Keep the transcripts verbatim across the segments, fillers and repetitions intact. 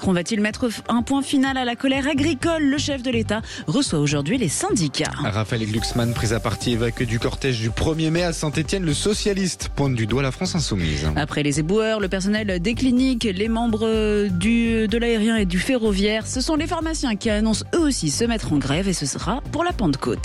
Macron va-t-il mettre un point final à la colère agricole? Le chef de l'État reçoit aujourd'hui les syndicats. Raphaël Glucksmann, pris à partie, évacue du cortège du premier mai à Saint-Etienne. Le socialiste pointe du doigt la France insoumise. Après les éboueurs, le personnel des cliniques, les membres du, de l'aérien et du ferroviaire, ce sont les pharmaciens qui annoncent eux aussi se mettre en grève et ce sera pour la Pentecôte.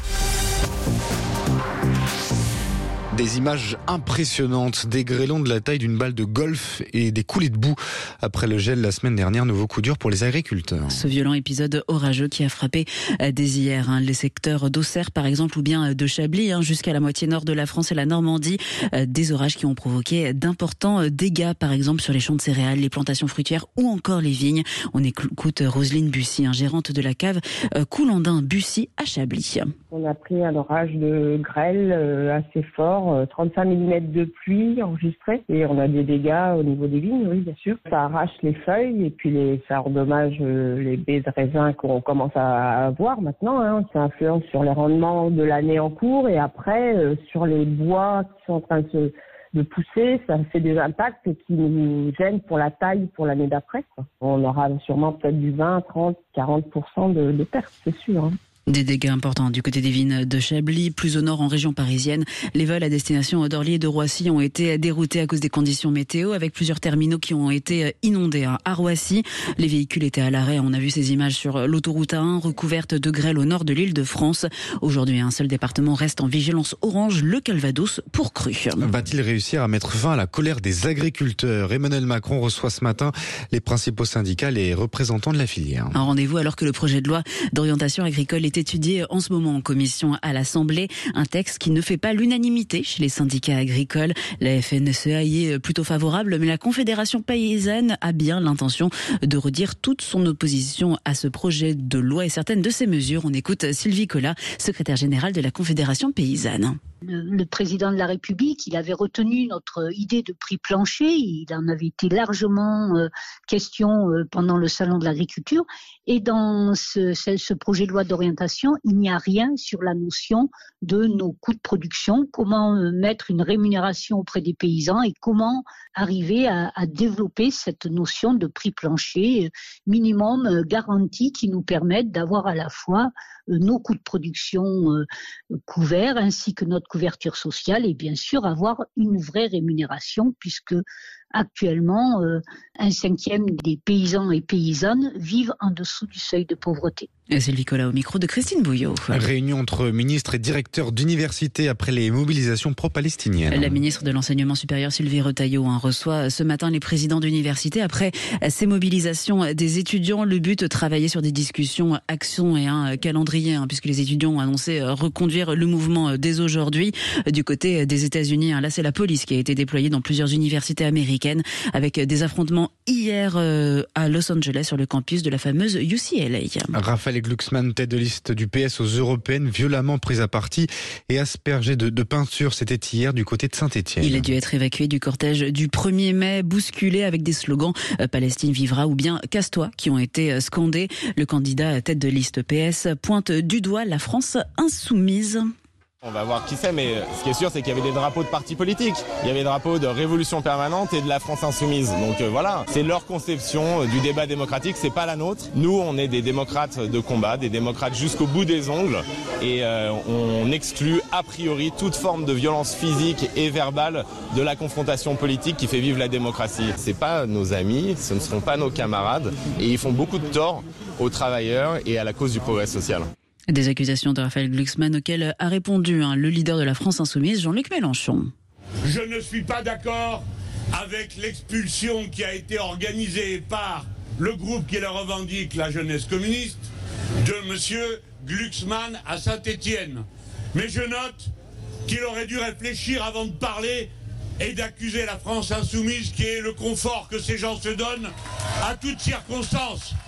Des images impressionnantes, des grêlons de la taille d'une balle de golf et des coulées de boue. Après le gel la semaine dernière, nouveau coup dur pour les agriculteurs. Ce violent épisode orageux qui a frappé dès hier hein, les secteurs d'Auxerre par exemple ou bien de Chablis hein, jusqu'à la moitié nord de la France et la Normandie. Des orages qui ont provoqué d'importants dégâts par exemple sur les champs de céréales, les plantations fruitières ou encore les vignes. On écoute Roselyne Bussy, hein, gérante de la cave Coulandin Bussy à Chablis. On a pris un orage de grêle assez fort, trente-cinq millimètres de pluie enregistrés et on a des dégâts au niveau des vignes, oui bien sûr. Ça arrache les feuilles et puis les, ça endommage les baies de raisin qu'on commence à avoir maintenant. Hein. Ça influence sur les rendements de l'année en cours et après euh, sur les bois qui sont en train de se de pousser, ça fait des impacts qui nous gênent pour la taille pour l'année d'après. Quoi. On aura sûrement peut-être du vingt, trente, quarante pour cent de, de pertes, c'est sûr. Hein. Des dégâts importants du côté des vignes de Chablis, plus au nord en région parisienne. Les vols à destination d'Orly et de Roissy ont été déroutés à cause des conditions météo, avec plusieurs terminaux qui ont été inondés. À Roissy, les véhicules étaient à l'arrêt. On a vu ces images sur l'autoroute A un, recouverte de grêle au nord de l'île de France. Aujourd'hui, un seul département reste en vigilance orange, le Calvados, pour crue. Va-t-il réussir à mettre fin à la colère des agriculteurs? Emmanuel Macron reçoit ce matin les principaux syndicats et les représentants de la filière. Un rendez-vous alors que le projet de loi d'orientation agricole est étudié en ce moment en commission à l'Assemblée. Un texte qui ne fait pas l'unanimité chez les syndicats agricoles. La F N S E A y est plutôt favorable, mais la Confédération paysanne a bien l'intention de redire toute son opposition à ce projet de loi et certaines de ses mesures. On écoute Sylvie Collat, secrétaire générale de la Confédération paysanne. Le président de la République, il avait retenu notre idée de prix plancher, il en avait été largement euh, question euh, pendant le salon de l'agriculture, et dans ce, ce, ce projet de loi d'orientation, il n'y a rien sur la notion de nos coûts de production, comment euh, mettre une rémunération auprès des paysans et comment arriver à, à développer cette notion de prix plancher euh, minimum euh, garanti qui nous permette d'avoir à la fois euh, nos coûts de production euh, couverts ainsi que notre couverture sociale et bien sûr avoir une vraie rémunération puisque actuellement euh, un cinquième des paysans et paysannes vivent en dessous du seuil de pauvreté. Et Sylvie Collat au micro de Christine Bouillot. Réunion entre ministres et directeurs d'université après les mobilisations pro-palestiniennes. La ministre de l'Enseignement supérieur Sylvie Retailleau hein, reçoit ce matin les présidents d'université après ces mobilisations des étudiants. Le but, travailler sur des discussions, actions et un calendrier hein, puisque les étudiants ont annoncé reconduire le mouvement dès aujourd'hui. Du côté des États-Unis, hein, là c'est la police qui a été déployée dans plusieurs universités américaines avec des affrontements hier euh, à Los Angeles sur le campus de la fameuse U C L A. Raphaël Glucksmann, tête de liste du P S aux européennes, violemment pris à partie et aspergé de, de peinture. C'était hier du côté de Saint-Etienne. Il a dû être évacué du cortège du premier mai, bousculé avec des slogans euh, « Palestine vivra » ou bien « Casse-toi » qui ont été scandés. Le candidat tête de liste P S pointe du doigt la France insoumise. On va voir qui c'est, mais ce qui est sûr, c'est qu'il y avait des drapeaux de partis politiques. Il y avait des drapeaux de Révolution permanente et de la France insoumise. Donc euh, voilà, c'est leur conception euh, du débat démocratique, c'est pas la nôtre. Nous, on est des démocrates de combat, des démocrates jusqu'au bout des ongles, et euh, on exclut a priori toute forme de violence physique et verbale de la confrontation politique qui fait vivre la démocratie. C'est pas nos amis, ce ne seront pas nos camarades, et ils font beaucoup de tort aux travailleurs et à la cause du progrès social. Des accusations de Raphaël Glucksmann auxquelles a répondu hein, le leader de la France insoumise, Jean-Luc Mélenchon. Je ne suis pas d'accord avec l'expulsion qui a été organisée par le groupe qui le revendique, la jeunesse communiste, de M. Glucksmann à Saint-Etienne. Mais je note qu'il aurait dû réfléchir avant de parler et d'accuser la France insoumise qui est le confort que ces gens se donnent à toutes circonstances.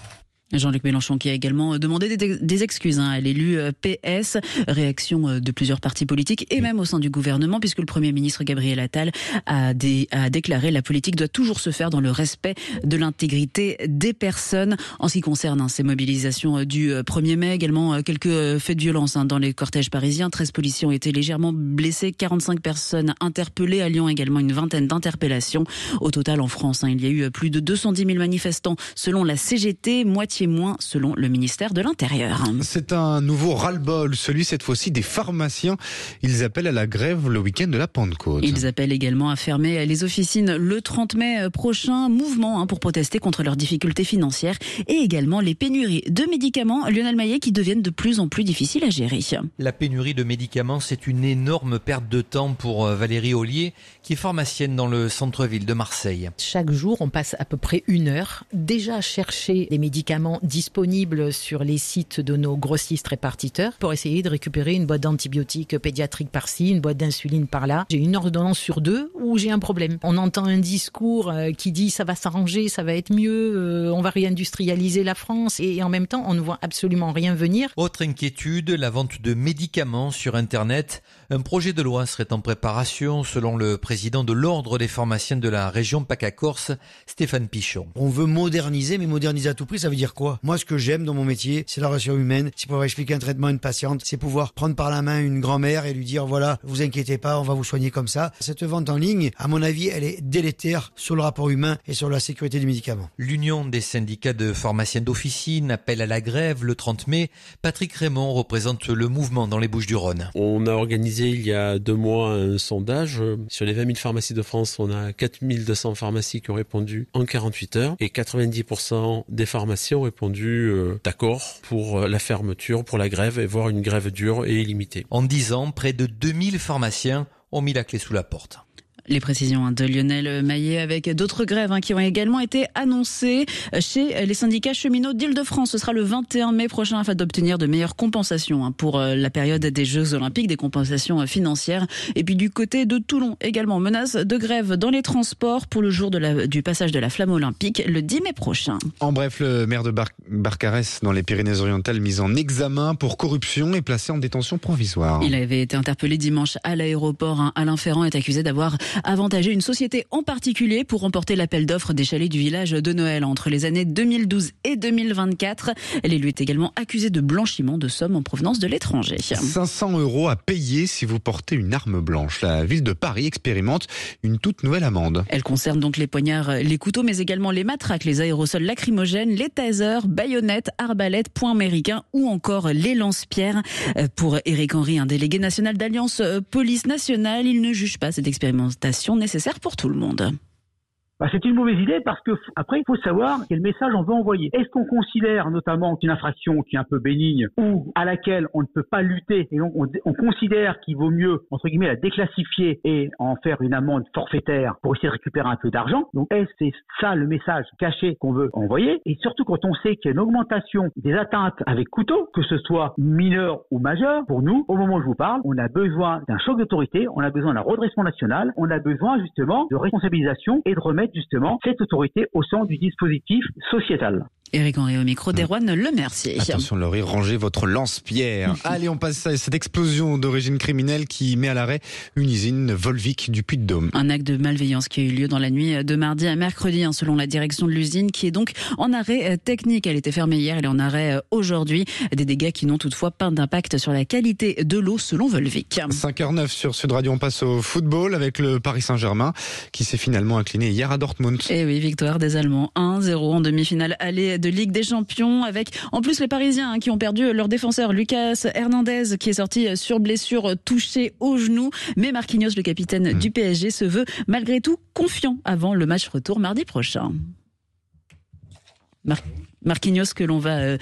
Jean-Luc Mélenchon qui a également demandé des, des excuses hein, à l'élu P S. Réaction de plusieurs partis politiques et même au sein du gouvernement, puisque le Premier ministre Gabriel Attal a, dé, a déclaré la politique doit toujours se faire dans le respect de l'intégrité des personnes. En ce qui concerne hein, ces mobilisations du premier mai, également quelques faits de violence hein, dans les cortèges parisiens. treize policiers ont été légèrement blessés, quarante-cinq personnes interpellées. À Lyon également une vingtaine d'interpellations. Au total en France, hein, il y a eu plus de deux cent dix mille manifestants selon la C G T, moitié moins selon le ministère de l'Intérieur. C'est un nouveau ras-le-bol, celui cette fois-ci des pharmaciens. Ils appellent à la grève le week-end de la Pentecôte. Ils appellent également à fermer les officines le trente mai prochain. Mouvement hein, pour protester contre leurs difficultés financières et également les pénuries de médicaments, Lionel Maillet, qui deviennent de plus en plus difficiles à gérer. La pénurie de médicaments, c'est une énorme perte de temps pour Valérie Ollier, qui est pharmacienne dans le centre-ville de Marseille. Chaque jour, on passe à peu près une heure déjà à chercher les médicaments disponibles sur les sites de nos grossistes répartiteurs pour essayer de récupérer une boîte d'antibiotiques pédiatriques par-ci, une boîte d'insuline par-là. J'ai une ordonnance sur deux où j'ai un problème. On entend un discours qui dit ça va s'arranger, ça va être mieux, on va réindustrialiser la France et en même temps on ne voit absolument rien venir. Autre inquiétude, la vente de médicaments sur Internet. Un projet de loi serait en préparation selon le président de l'Ordre des pharmaciens de la région PACA-Corse, Stéphane Pichon. On veut moderniser, mais moderniser à tout prix, ça veut dire quoi? Moi, ce que j'aime dans mon métier, c'est la relation humaine, c'est pouvoir expliquer un traitement à une patiente, c'est pouvoir prendre par la main une grand-mère et lui dire voilà, vous inquiétez pas, on va vous soigner comme ça. Cette vente en ligne, à mon avis, elle est délétère sur le rapport humain et sur la sécurité des médicaments. L'Union des syndicats de pharmaciens d'officine appelle à la grève le trente mai. Patrick Raymond représente le mouvement dans les Bouches-du-Rhône. On a organisé il y a deux mois un sondage. Sur les vingt mille pharmacies de France, on a quatre mille deux cents pharmacies qui ont répondu en quarante-huit heures et quatre-vingt-dix pour cent des pharmacies ont répondu euh, d'accord pour la fermeture, pour la grève et voire une grève dure et illimitée. En dix ans, près de deux mille pharmaciens ont mis la clé sous la porte. Les précisions de Lionel Maillet avec d'autres grèves hein, qui ont également été annoncées chez les syndicats cheminots d'Île-de-France. Ce sera le vingt et un mai prochain afin d'obtenir de meilleures compensations hein, pour la période des Jeux Olympiques, des compensations financières. Et puis du côté de Toulon également, menace de grève dans les transports pour le jour de la, du passage de la flamme olympique le dix mai prochain. En bref, le maire de Bar- Barcarès dans les Pyrénées-Orientales mis en examen pour corruption et placé en détention provisoire. Il avait été interpellé dimanche à l'aéroport. Hein. Alain Ferrand est accusé d'avoir avantager une société en particulier pour remporter l'appel d'offres des chalets du village de Noël entre les années deux mille douze et deux mille vingt-quatre. L'élu est également accusé de blanchiment de sommes en provenance de l'étranger. cinq cents euros à payer si vous portez une arme blanche. La ville de Paris expérimente une toute nouvelle amende. Elle concerne donc les poignards, les couteaux, mais également les matraques, les aérosols lacrymogènes, les tasers, baïonnettes, arbalètes, poings américains ou encore les lance-pierres. Pour Éric Henry, un délégué national d'Alliance Police Nationale, il ne juge pas cette expérimentation nécessaire pour tout le monde. Bah, c'est une mauvaise idée parce que après il faut savoir quel message on veut envoyer. Est-ce qu'on considère notamment une infraction qui est un peu bénigne ou à laquelle on ne peut pas lutter et donc on, on considère qu'il vaut mieux entre guillemets la déclassifier et en faire une amende forfaitaire pour essayer de récupérer un peu d'argent. Donc est-ce que c'est ça le message caché qu'on veut envoyer? Et surtout quand on sait qu'il y a une augmentation des atteintes avec couteau, que ce soit mineur ou majeur, pour nous, au moment où je vous parle, on a besoin d'un choc d'autorité, on a besoin d'un redressement national, on a besoin justement de responsabilisation et de remettre justement cette autorité au centre du dispositif sociétal. Éric Henry au micro d'Erwan Le Mercier. Attention Laurie, rangez votre lance-pierre. Allez, on passe à cette explosion d'origine criminelle qui met à l'arrêt une usine Volvic du Puy-de-Dôme. Un acte de malveillance qui a eu lieu dans la nuit de mardi à mercredi, hein, selon la direction de l'usine, qui est donc en arrêt technique. Elle était fermée hier, elle est en arrêt aujourd'hui. Des dégâts qui n'ont toutefois pas d'impact sur la qualité de l'eau, selon Volvic. cinq heures neuf sur Sud Radio, on passe au football avec le Paris Saint-Germain qui s'est finalement incliné hier à Dortmund. Et oui, victoire des Allemands un zéro en demi-finale aller de Ligue des Champions, avec en plus les Parisiens hein, qui ont perdu leur défenseur Lucas Hernandez qui est sorti sur blessure, touché au genou. Mais Marquinhos, le capitaine mmh. du P S G, se veut malgré tout confiant avant le match retour mardi prochain. Mar- Marquinhos que l'on va... Euh,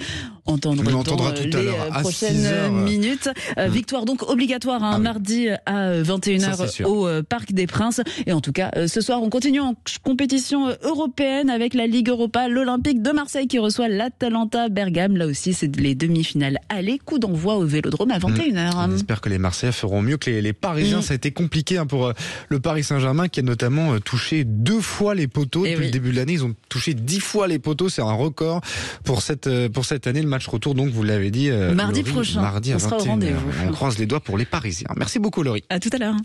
entendre On dans entendra tout à les l'heure, à prochaines six heures. minutes. Euh, victoire donc obligatoire un hein, ah oui. mardi à vingt et une heures au Parc des Princes. Et en tout cas, ce soir, on continue en compétition européenne avec la Ligue Europa, l'Olympique de Marseille qui reçoit l'Atalanta Bergame. Là aussi, c'est les demi-finales aller. Coup d'envoi au Vélodrome à vingt et une heures. Mmh. On espère que les Marseillais feront mieux que les, les Parisiens. Mmh. Ça a été compliqué hein, pour euh, le Paris Saint-Germain qui a notamment euh, touché deux fois les poteaux. Et depuis oui. le début de l'année, ils ont touché dix fois les poteaux. C'est un record pour cette, euh, pour cette année. Le match retour, donc, vous l'avez dit. Euh, mardi Laurie, prochain. Mardi à vingt et une heures. On croise les doigts pour les Parisiens. Merci beaucoup, Laurie. À tout à l'heure.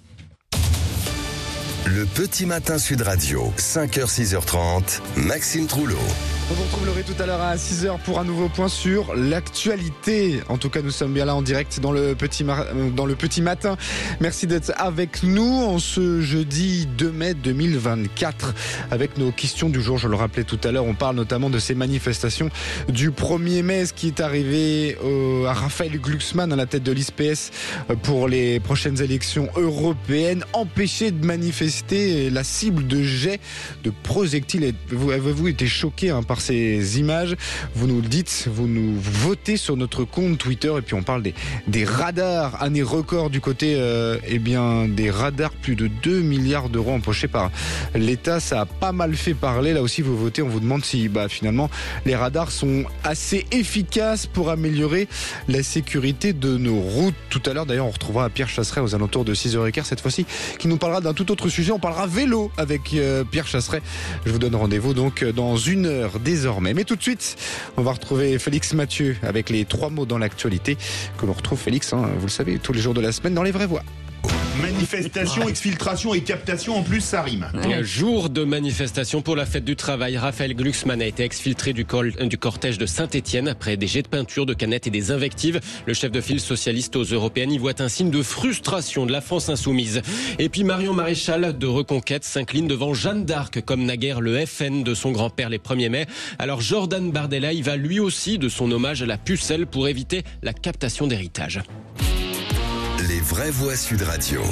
Le Petit Matin Sud Radio, cinq heures six heures trente, Maxime Trouleau. On vous retrouve Laurie tout à l'heure à six heures pour un nouveau point sur l'actualité. En tout cas, nous sommes bien là en direct dans le petit, mar... dans le petit matin. Merci d'être avec nous en ce jeudi deux mai deux mille vingt-quatre avec nos questions du jour. Je le rappelais tout à l'heure, on parle notamment de ces manifestations du premier mai, ce qui est arrivé à Raphaël Glucksmann à la tête de l'I S P S pour les prochaines élections européennes. Empêché de manifester, la cible de jet de projectiles. Avez-vous été choqué hein, par ces images? Vous nous le dites, vous nous votez sur notre compte Twitter et puis on parle des, des radars, année record du côté euh, eh bien des radars, plus de deux milliards d'euros empochés par l'État. Ça a pas mal fait parler. Là aussi vous votez, on vous demande si bah, finalement les radars sont assez efficaces pour améliorer la sécurité de nos routes. Tout à l'heure d'ailleurs on retrouvera Pierre Chasseret aux alentours de six heures quinze cette fois-ci qui nous parlera d'un tout autre sujet. On parlera vélo avec euh, Pierre Chasseret. Je vous donne rendez-vous donc dans une heure désormais. Mais tout de suite, on va retrouver Félix Mathieu avec les trois mots dans l'actualité que l'on retrouve Félix, hein, vous le savez, tous les jours de la semaine dans les vraies voix. Manifestation, exfiltration et captation, en plus ça rime. Un jour de manifestation pour la fête du travail. Raphaël Glucksmann a été exfiltré du, col, du cortège de Saint-Étienne après des jets de peinture, de canettes et des invectives. Le chef de file socialiste aux européennes y voit un signe de frustration de la France insoumise. Et puis Marion Maréchal de Reconquête s'incline devant Jeanne d'Arc comme naguère le F N de son grand-père les premiers mai. Alors Jordan Bardella y va lui aussi de son hommage à la pucelle pour éviter la captation d'héritage. Les vraies voix Sud Radio.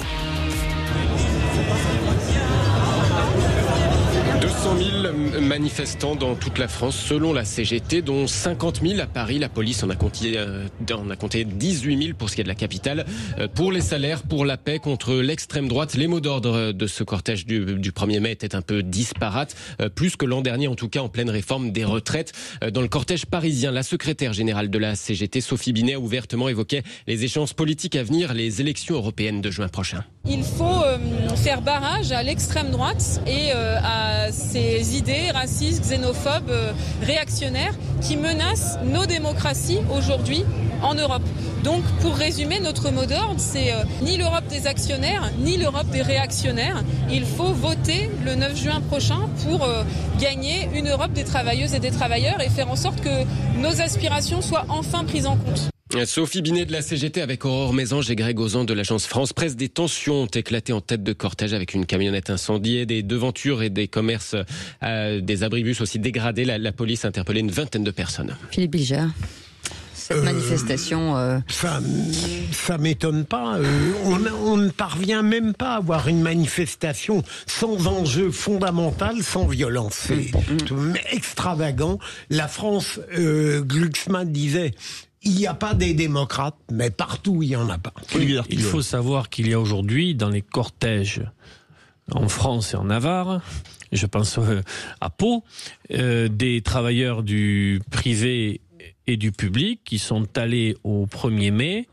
deux cent mille manifestants dans toute la France selon la C G T, dont cinquante mille à Paris. La police en a compté, euh, en a compté dix-huit mille pour ce qui est de la capitale. Euh, pour les salaires, pour la paix contre l'extrême droite, les mots d'ordre de ce cortège du, du premier mai étaient un peu disparates, euh, plus que l'an dernier en tout cas en pleine réforme des retraites. Euh, dans le cortège parisien, la secrétaire générale de la C G T, Sophie Binet, a ouvertement évoqué les échéances politiques à venir, les élections européennes de juin prochain. Il faut euh, faire barrage à l'extrême droite et euh, à ces idées racistes, xénophobes, euh, réactionnaires qui menacent nos démocraties aujourd'hui en Europe. Donc, pour résumer, notre mot d'ordre, c'est euh, ni l'Europe des actionnaires, ni l'Europe des réactionnaires. Il faut voter le neuf juin prochain pour euh, gagner une Europe des travailleuses et des travailleurs et faire en sorte que nos aspirations soient enfin prises en compte. Sophie Binet de la C G T avec Aurore Mésange et Greg Ozan de l'agence France Presse. Des tensions ont éclaté en tête de cortège avec une camionnette incendiée, des devantures et des commerces, euh, des abribus aussi dégradés. La, la police a interpellé une vingtaine de personnes. Philippe Bilger. Cette euh, manifestation... Euh... Ça ça m'étonne pas. Euh, on, on ne parvient même pas à avoir une manifestation sans enjeu fondamental, sans violence. C'est mmh. extravagant. La France, euh, Glucksmann disait... Il n'y a pas des démocrates, mais partout il n'y en a pas. Il faut savoir qu'il y a aujourd'hui dans les cortèges en France et en Navarre, je pense à Pau, euh, des travailleurs du privé et du public qui sont allés au premier mai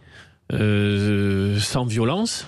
euh, sans violence,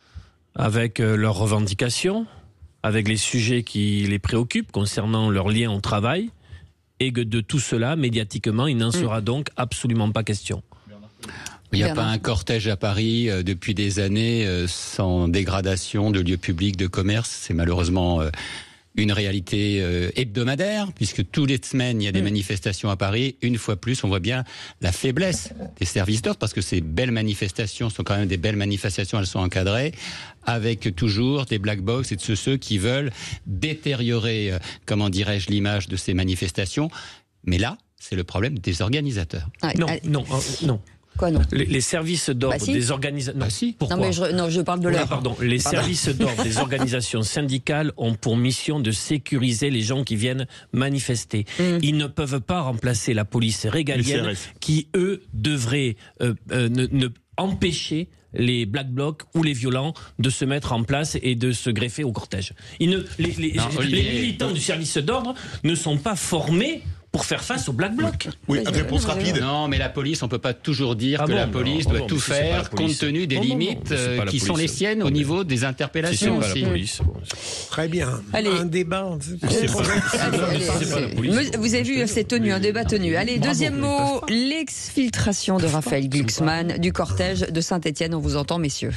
avec leurs revendications, avec les sujets qui les préoccupent concernant leur lien au travail. Et que de tout cela, médiatiquement, il n'en sera donc absolument pas question. Il n'y a pas un cortège à Paris euh, depuis des années euh, sans dégradation de lieux publics, de commerce. C'est malheureusement euh, une réalité euh, hebdomadaire, puisque toutes les semaines, il y a des mmh. manifestations à Paris. Une fois plus, on voit bien la faiblesse des services d'ordre, parce que ces belles manifestations sont quand même des belles manifestations, elles sont encadrées, avec toujours des black box et de ceux, ceux qui veulent détériorer, euh, comment dirais-je, l'image de ces manifestations. Mais là, c'est le problème des organisateurs. Ah, non, euh, non, euh, non. Quoi, non les, les services d'ordre bah, si. des organisations. Bah, si. Pourquoi non, mais je, non, je parle de l'heure. Ah, pardon. Les pardon. services d'ordre des organisations syndicales ont pour mission de sécuriser les gens qui viennent manifester. Mmh. Ils ne peuvent pas remplacer la police régalienne qui, eux, devraient euh, euh, ne, ne empêcher les black blocs ou les violents de se mettre en place et de se greffer au cortège. Ils ne, les, les, non, les, les militants du service d'ordre ne sont pas formés pour faire face aux black blocs. Oui, réponse rapide. Non, mais la police, on peut pas toujours dire ah que bon, la police non, doit non, tout faire compte tenu des non, limites non, non, qui sont les siennes au niveau des interpellations si aussi. La police. Très bien. Allez. Un débat. C'est pas, allez, allez, c'est pas la police. Vous avez vu, c'est tenu, un débat tenu. Allez, Bravo, deuxième mot, l'exfiltration de Raphaël Glucksmann du cortège de Saint-Étienne. On vous entend, messieurs.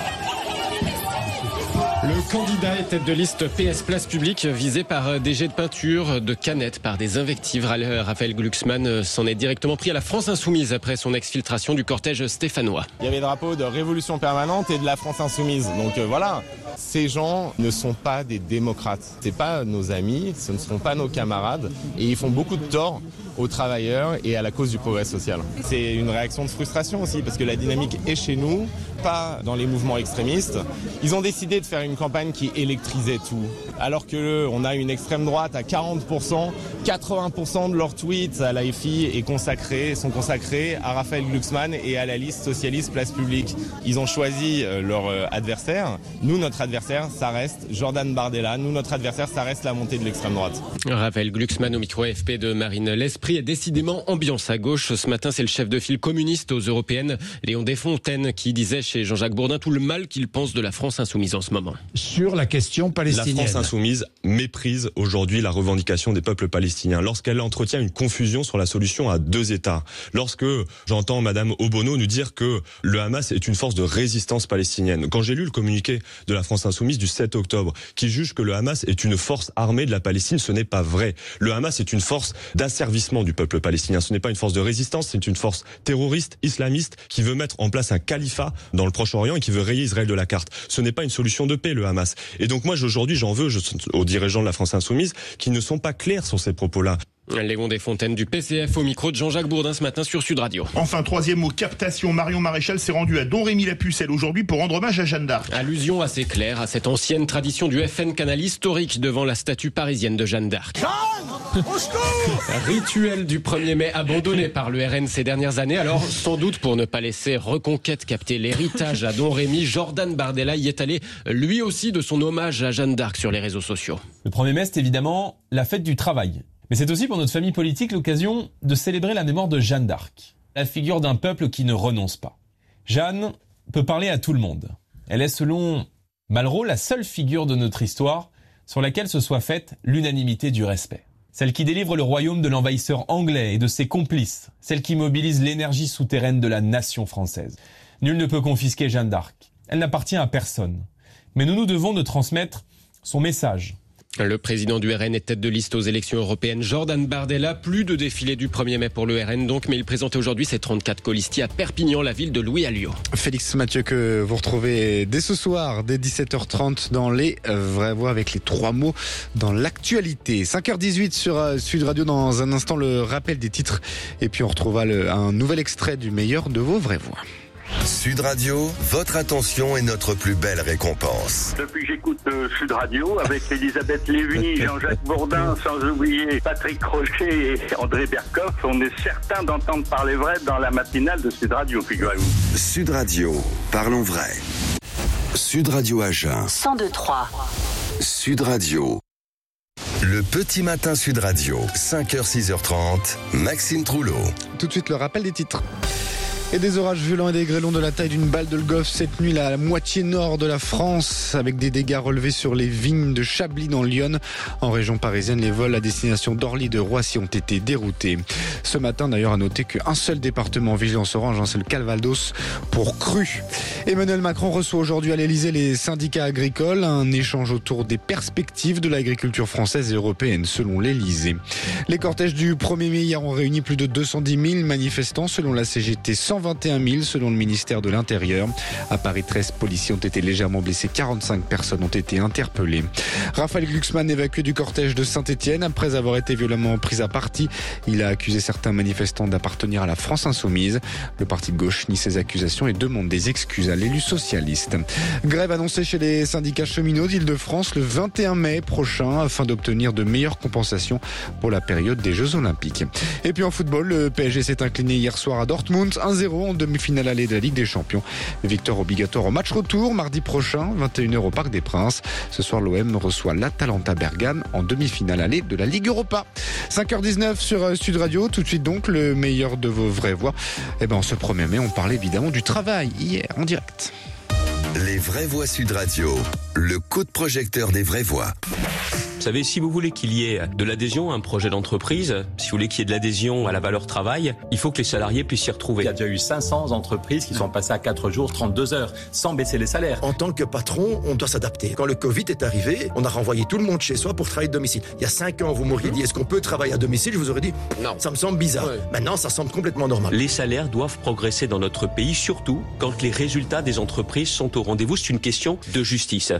Le candidat est tête de liste P S Place Publique visé par des jets de peinture, de canettes, par des invectives. Raphaël Glucksmann s'en est directement pris à la France Insoumise après son exfiltration du cortège stéphanois. Il y avait le drapeau de Révolution Permanente et de la France Insoumise. Donc euh, voilà, ces gens ne sont pas des démocrates. C'est pas nos amis, ce ne seront pas nos camarades et ils font beaucoup de tort aux travailleurs et à la cause du progrès social. C'est une réaction de frustration aussi parce que la dynamique est chez nous, pas dans les mouvements extrémistes. Ils ont décidé de faire une campagne qui électrisait tout. Alors que on a une extrême droite à quarante pour cent, quatre-vingts pour cent de leurs tweets à l'A F I est consacré, sont consacrés à Raphaël Glucksmann et à la liste socialiste Place Publique. Ils ont choisi leur adversaire. Nous, notre adversaire, ça reste Jordan Bardella. Nous, notre adversaire, ça reste la montée de l'extrême droite. Raphaël Glucksmann au micro A F P de Marine. L'esprit est décidément ambiance à gauche. Ce matin, c'est le chef de file communiste aux européennes, Léon Desfontaines, qui disait chez Jean-Jacques Bourdin tout le mal qu'il pense de la France insoumise en ce moment. Sur la question palestinienne. La France insoumise méprise aujourd'hui la revendication des peuples palestiniens lorsqu'elle entretient une confusion sur la solution à deux États. Lorsque j'entends Madame Obono nous dire que le Hamas est une force de résistance palestinienne. Quand j'ai lu le communiqué de la France insoumise du sept octobre qui juge que le Hamas est une force armée de la Palestine, ce n'est pas vrai. Le Hamas est une force d'asservissement du peuple palestinien. Ce n'est pas une force de résistance, c'est une force terroriste, islamiste qui veut mettre en place un califat dans le Proche-Orient et qui veut rayer Israël de la carte. Ce n'est pas une solution de paix, le Hamas. Et donc moi, aujourd'hui, j'en veux je, aux dirigeants de la France insoumise qui ne sont pas clairs sur ces propos-là. Léon Desfontaines du P C F au micro de Jean-Jacques Bourdin ce matin sur Sud Radio. Enfin, troisième mot, captation. Marion Maréchal s'est rendue à Don-Rémy-la-Pucelle aujourd'hui pour rendre hommage à Jeanne d'Arc. Allusion assez claire à cette ancienne tradition du F N Canal historique devant la statue parisienne de Jeanne d'Arc. Jeanne, au secours ! Rituel du premier mai abandonné par le R N ces dernières années. Alors, sans doute pour ne pas laisser Reconquête capter l'héritage à Don-Rémy, Jordan Bardella y est allé lui aussi de son hommage à Jeanne d'Arc sur les réseaux sociaux. Le premier mai, c'est évidemment la fête du travail. Mais c'est aussi pour notre famille politique l'occasion de célébrer la mémoire de Jeanne d'Arc, la figure d'un peuple qui ne renonce pas. Jeanne peut parler à tout le monde. Elle est, selon Malraux, la seule figure de notre histoire sur laquelle se soit faite l'unanimité du respect. Celle qui délivre le royaume de l'envahisseur anglais et de ses complices. Celle qui mobilise l'énergie souterraine de la nation française. Nul ne peut confisquer Jeanne d'Arc. Elle n'appartient à personne. Mais nous nous devons de transmettre son message. Le président du R N est tête de liste aux élections européennes. Jordan Bardella, plus de défilé du premier mai pour le R N donc, mais il présentait aujourd'hui ses trente-quatre colistiers à Perpignan, la ville de Louis Alliot. Félix Mathieu que vous retrouvez dès ce soir, dès dix-sept heures trente dans les Vraies Voix avec les trois mots dans l'actualité. cinq heures dix-huit sur Sud Radio, dans un instant le rappel des titres et puis on retrouvera le, un nouvel extrait du meilleur de vos Vraies Voix. Sud Radio, votre attention est notre plus belle récompense. Depuis que j'écoute euh, Sud Radio, avec Elisabeth Lévy, Jean-Jacques Bourdin, sans oublier Patrick Crochet et André Berkoff, on est certain d'entendre parler vrai dans la matinale de Sud Radio, figurez-vous. Sud Radio, parlons vrai. Sud Radio Agen. cent deux trois. Sud Radio. Le petit matin Sud Radio, cinq heures six heures trente, Maxime Troulot. Tout de suite le rappel des titres. Et des orages violents et des grêlons de la taille d'une balle de golf cette nuit, la moitié nord de la France, avec des dégâts relevés sur les vignes de Chablis dans l'Yonne. En région parisienne, les vols à destination d'Orly de Roissy ont été déroutés. Ce matin, d'ailleurs, à noter qu'un seul département en vigilance orange, c'est le Calvados pour crue. Emmanuel Macron reçoit aujourd'hui à l'Elysée les syndicats agricoles, un échange autour des perspectives de l'agriculture française et européenne, selon l'Elysée. Les cortèges du premier mai hier ont réuni plus de deux cent dix mille manifestants, selon la C G T. cent cent vingt et un mille selon le ministère de l'Intérieur. À Paris, treize policiers ont été légèrement blessés, quarante-cinq personnes ont été interpellées. Raphaël Glucksmann évacué du cortège de Saint-Étienne après avoir été violemment pris à partie. Il a accusé certains manifestants d'appartenir à la France Insoumise. Le parti de gauche nie ces accusations et demande des excuses à l'élu socialiste. Grève annoncée chez les syndicats cheminots d'Île-de-France le vingt et un mai prochain afin d'obtenir de meilleures compensations pour la période des Jeux Olympiques. Et puis en football, le P S G s'est incliné hier soir à Dortmund, un zéro en demi-finale allée de la Ligue des Champions. Victoire obligatoire au match retour mardi prochain, vingt et une heures au Parc des Princes. Ce soir, l'O M reçoit l'Atalanta Bergame en demi-finale allée de la Ligue Europa. cinq heures dix-neuf sur Sud Radio, tout de suite donc le meilleur de vos vraies voix. Et ben en ce premier mai, on parlait évidemment du travail hier en direct. Les vraies voix Sud Radio, le coup de projecteur des vraies voix. Vous savez, si vous voulez qu'il y ait de l'adhésion à un projet d'entreprise, si vous voulez qu'il y ait de l'adhésion à la valeur travail, il faut que les salariés puissent s'y retrouver. Il y a déjà eu cinq cents entreprises qui sont passées à quatre jours, trente-deux heures, sans baisser les salaires. En tant que patron, on doit s'adapter. Quand le Covid est arrivé, on a renvoyé tout le monde chez soi pour travailler à domicile. Il y a cinq ans, vous m'auriez dit, est-ce qu'on peut travailler à domicile? Je vous aurais dit, non. Ça me semble bizarre. Ouais. Maintenant, ça semble complètement normal. Les salaires doivent progresser dans notre pays, surtout quand les résultats des entreprises sont au rendez-vous. C'est une question de justice.